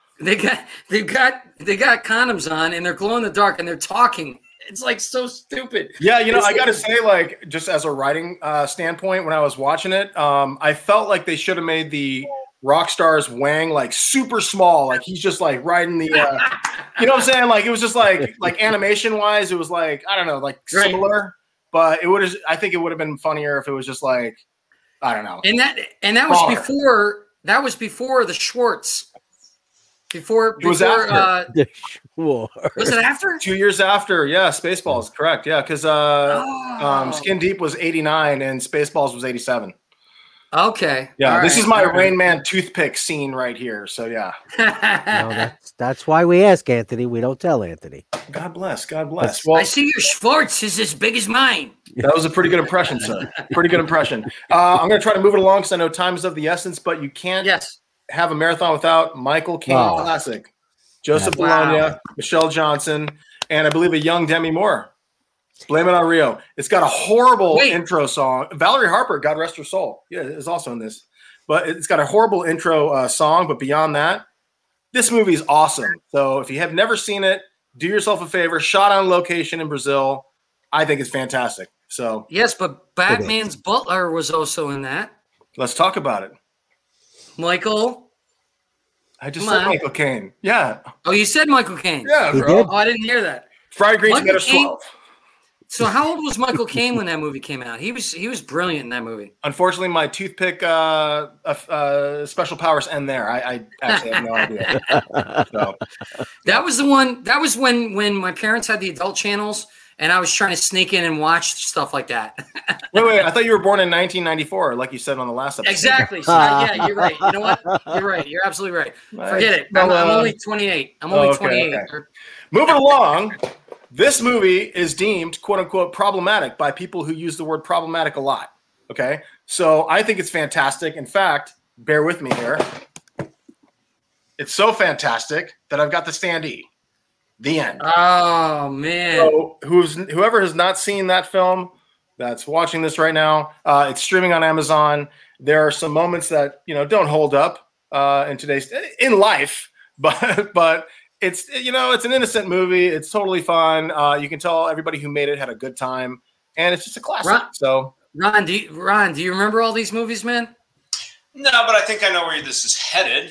condoms on, and they're glow in the dark, and they're talking. It's like so stupid. Yeah, you know, I got to say, like, just as a writing standpoint, when I was watching it, I felt like they should have made the Rockstar's Wang like super small. Like he's just like riding the, you know what I'm saying? Like it was just like animation wise, it was like, I don't know, like similar, but it would have, I think it would have been funnier if it was just like, I don't know. And that was before the Schwartz. Before it was after. Was it after? 2 years after, yeah. Spaceballs, correct, yeah, because Skin Deep was 89 and Spaceballs was 87. Okay. Yeah, all this right. is my Rain Man toothpick scene right here. So yeah. No, that's why we ask Anthony. We don't tell Anthony. God bless. God bless. Well, I see your Schwartz is as big as mine. That was a pretty good impression, sir. Pretty good impression. I'm going to try to move it along because I know time is of the essence, but you can't have a marathon without Michael Caine classic. Joseph Bologna, Michelle Johnson, and I believe a young Demi Moore. Blame It on Rio. It's got a horrible intro song. Valerie Harper, God rest her soul, is also in this. But it's got a horrible intro song. But beyond that, this movie is awesome. So if you have never seen it, do yourself a favor. Shot on location in Brazil. I think it's fantastic. So yes, but Batman's butler was also in that. Let's talk about it. Michael. I just said Michael Caine. Yeah. Oh, you said Michael Caine. Yeah, bro. Oh, I didn't hear that. Fried Green Tomatoes 12. So how old was Michael Caine when that movie came out? He was brilliant in that movie. Unfortunately, my toothpick special powers end there. I actually have no idea. So. That was the one. That was when my parents had the adult channels, and I was trying to sneak in and watch stuff like that. Wait, I thought you were born in 1994, like you said on the last episode. Exactly. So, yeah, you're right. You know what? You're right. You're absolutely right. Forget it. I'm only 28. I'm only 28. Okay. Moving along, this movie is deemed "quote unquote" problematic by people who use the word problematic a lot. Okay, so I think it's fantastic. In fact, bear with me here. It's so fantastic that I've got the standee. The end. Oh man! So whoever has not seen that film, that's watching this right now, it's streaming on Amazon. There are some moments that don't hold up in life, but it's it's an innocent movie. It's totally fun. You can tell everybody who made it had a good time, and it's just a classic. Ron, do you remember all these movies, man? No, but I think I know where this is headed.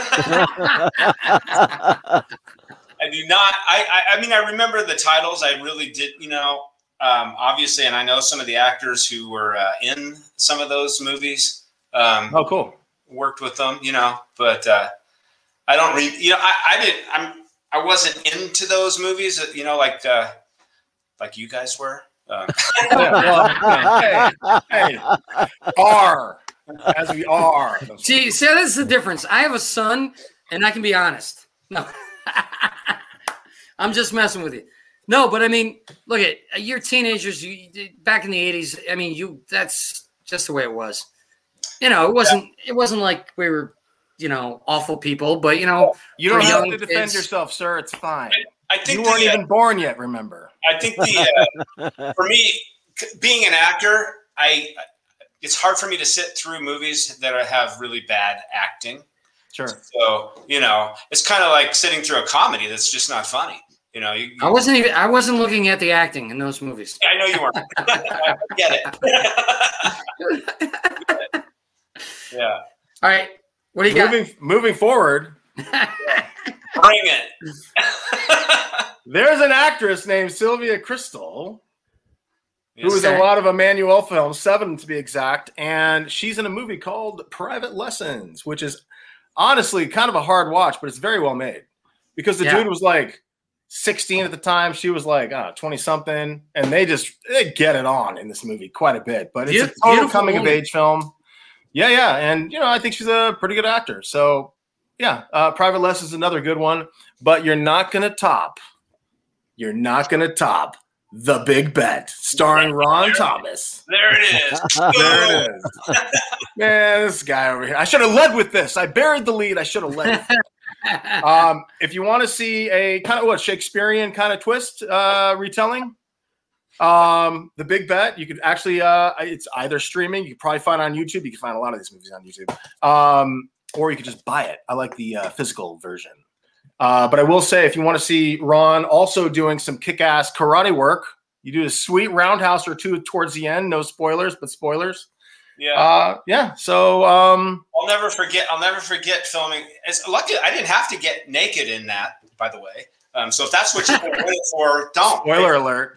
I do not. I mean, I remember the titles. I really did, obviously, and I know some of the actors who were in some of those movies. Oh, cool. Worked with them, but I don't read. I wasn't into those movies, like you guys were. Hey, are as we are. See, that's the difference. I have a son, and I can be honest. No. I'm just messing with you. No, but I mean, look at you're teenagers. Back in the 80s. I mean, that's just the way it was. It wasn't like we were, awful people. But you don't have to defend yourself, sir. It's fine. I think you weren't even born yet. Remember. I think for me, being an actor, it's hard for me to sit through movies that have really bad acting. Sure. So it's kind of like sitting through a comedy that's just not funny. I wasn't looking at the acting in those movies. Yeah, I know you weren't. I get it. Yeah. All right. What do you got? Moving forward. Bring it. There's an actress named Sylvia Crystal who was in a lot of Emmanuel films, 7 to be exact, and she's in a movie called Private Lessons, which is honestly kind of a hard watch, but it's very well made because the dude was like 16 at the time. She was like 20-something, and they get it on in this movie quite a bit. But it's a total coming-of-age film. Yeah, and I think she's a pretty good actor. So yeah, Private Lessons is another good one. But you're not gonna top The Big Bet, starring Ron Thomas. There it is. There it is. Man, this guy over here. I should have led with this. I buried the lead. I should have led. If you want to see a kind of Shakespearean kind of twist retelling, The Big Bet, you could actually it's either streaming. You could probably find it on YouTube. You can find a lot of these movies on YouTube, or you could just buy it. I like the physical version. But I will say, if you want to see Ron also doing some kick-ass karate work, you do a sweet roundhouse or two towards the end. No spoilers, but spoilers. Yeah. So I'll never forget filming. It's lucky I didn't have to get naked in that, by the way. So if that's what you're waiting for, don't. Spoiler alert.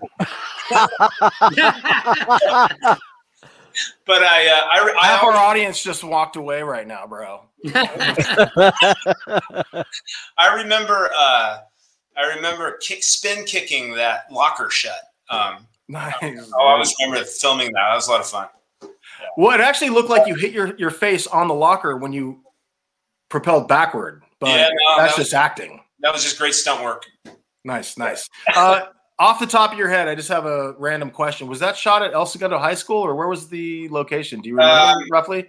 But half our audience just walked away right now, bro. I remember spin kicking that locker shut. Nice. I always remember filming that. That was a lot of fun. Yeah. Well, it actually looked like you hit your face on the locker when you propelled backward, but that's just acting. That was just great stunt work. Nice. Off the top of your head, I just have a random question. Was that shot at El Segundo High School, or where was the location? Do you remember roughly?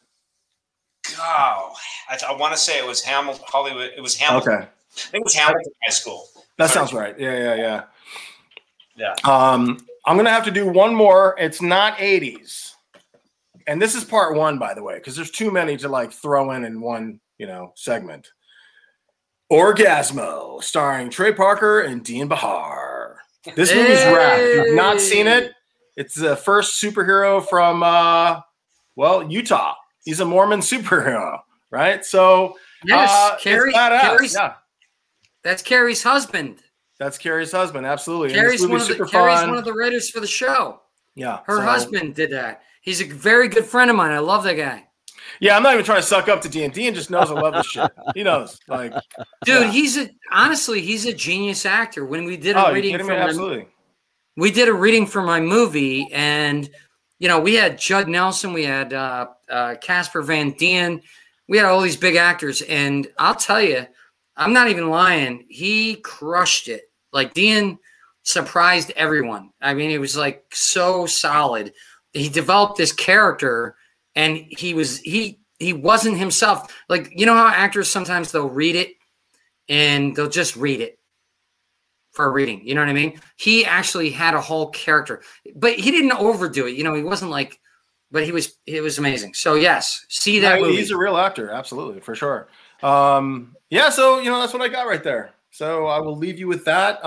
Oh, I want to say it was Hollywood. It was Hamilton. Okay. I think it was Hamilton High School. That sounds right. Yeah. I'm going to have to do one more. It's not 80s. And this is part 1, by the way, because there's too many to throw in one, segment. Orgasmo, starring Trey Parker and Dean Bahar. This movie's rad. If you've not seen it, it's the first superhero from, Utah. He's a Mormon superhero, right? So, yes, Carrie. That's Carrie's husband. That's Carrie's husband, absolutely. Carrie's one of the writers for the show. Yeah. Her husband did that. He's a very good friend of mine. I love that guy. Yeah, I'm not even trying to suck up to Dean. Dean just knows I love this shit. He knows. Dude, he's a genius actor. When we did a reading from absolutely. we did a reading for my movie, and we had Judd Nelson, we had Casper Van Dien, we had all these big actors, and I'll tell you, I'm not even lying, he crushed it. Like, Dien surprised everyone. I mean, it was like so solid. He developed this character, and he wasn't himself. Like, you know how actors sometimes they'll read it and they'll just read it for a reading. You know what I mean? He actually had a whole character, but he didn't overdo it. He wasn't like, but it was amazing. So yes, see that movie. He's a real actor. Absolutely. For sure. Yeah. So, that's what I got right there. So I will leave you with that.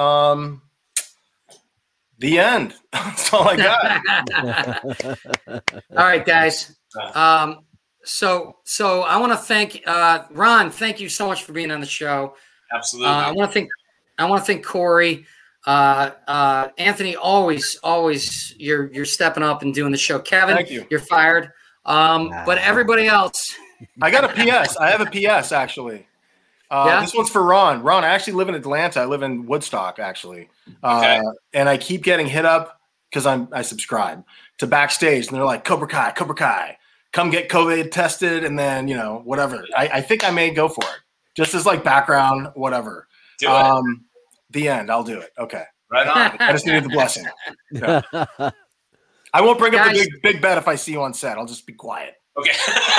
The end. That's all I got. All right, guys. So I want to thank Ron. Thank you so much for being on the show. Absolutely. I want to thank Corey, Anthony. Always, you're stepping up and doing the show. Kevin, thank you. You're fired. But everybody else, I got a PS. I have a PS actually. This one's for Ron. Ron, I actually live in Atlanta. I live in Woodstock, actually. Okay. And I keep getting hit up because I subscribe to Backstage, and they're like, Cobra Kai, come get COVID tested, and then, whatever. I think I may go for it. Just as like background, whatever. Do it. The end. I'll do it. Okay. Right on. I just needed the blessing. Yeah. I won't bring up the big bet if I see you on set. I'll just be quiet. Okay.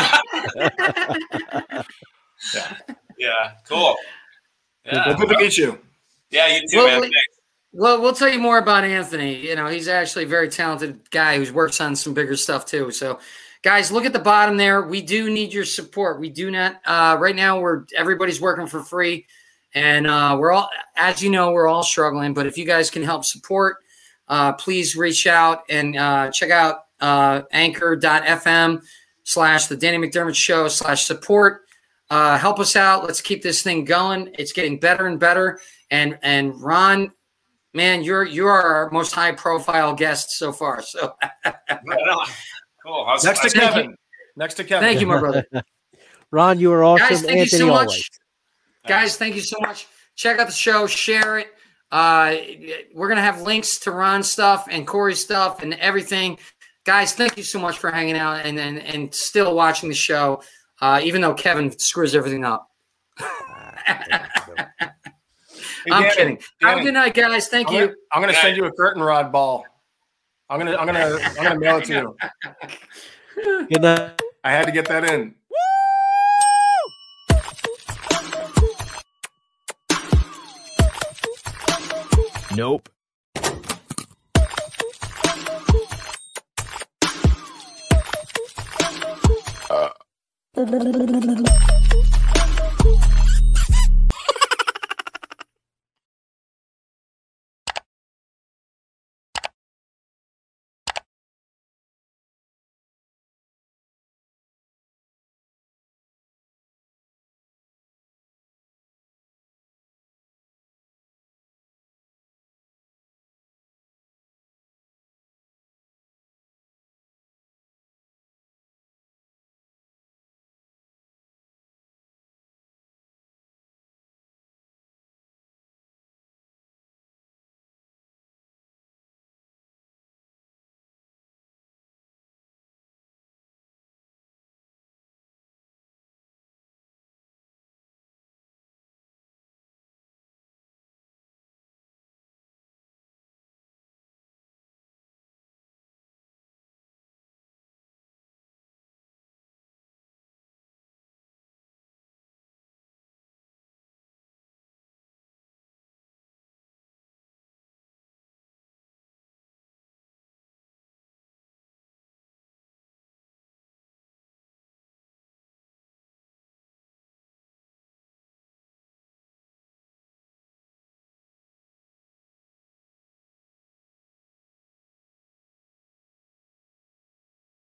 Yeah. Yeah, cool. Yeah. Well, good to meet you. Yeah, you too, man. Well, we'll tell you more about Anthony. He's actually a very talented guy who works on some bigger stuff too. So, guys, look at the bottom there. We do need your support. We do not right now. Everybody's working for free, and we're all, as you know, we're all struggling. But if you guys can help support, please reach out and check out anchor.fm/The Danny McDermott Show /support. Help us out. Let's keep this thing going. It's getting better and better. And Ron, man, you are our most high profile guest so far. So cool. Next to Kevin. Thank you, my brother. Ron, you are awesome. Guys, thank Anthony, you so much. always. Guys, thank you so much. Check out the show. Share it. We're going to have links to Ron's stuff and Corey's stuff and everything. Guys, thank you so much for hanging out and still watching the show. Even though Kevin screws everything up. I'm kidding. Have a good night, guys. Thank you. I'm gonna send you a curtain rod ball. I'm gonna mail it to you. Good night. I had to get that in. Nope.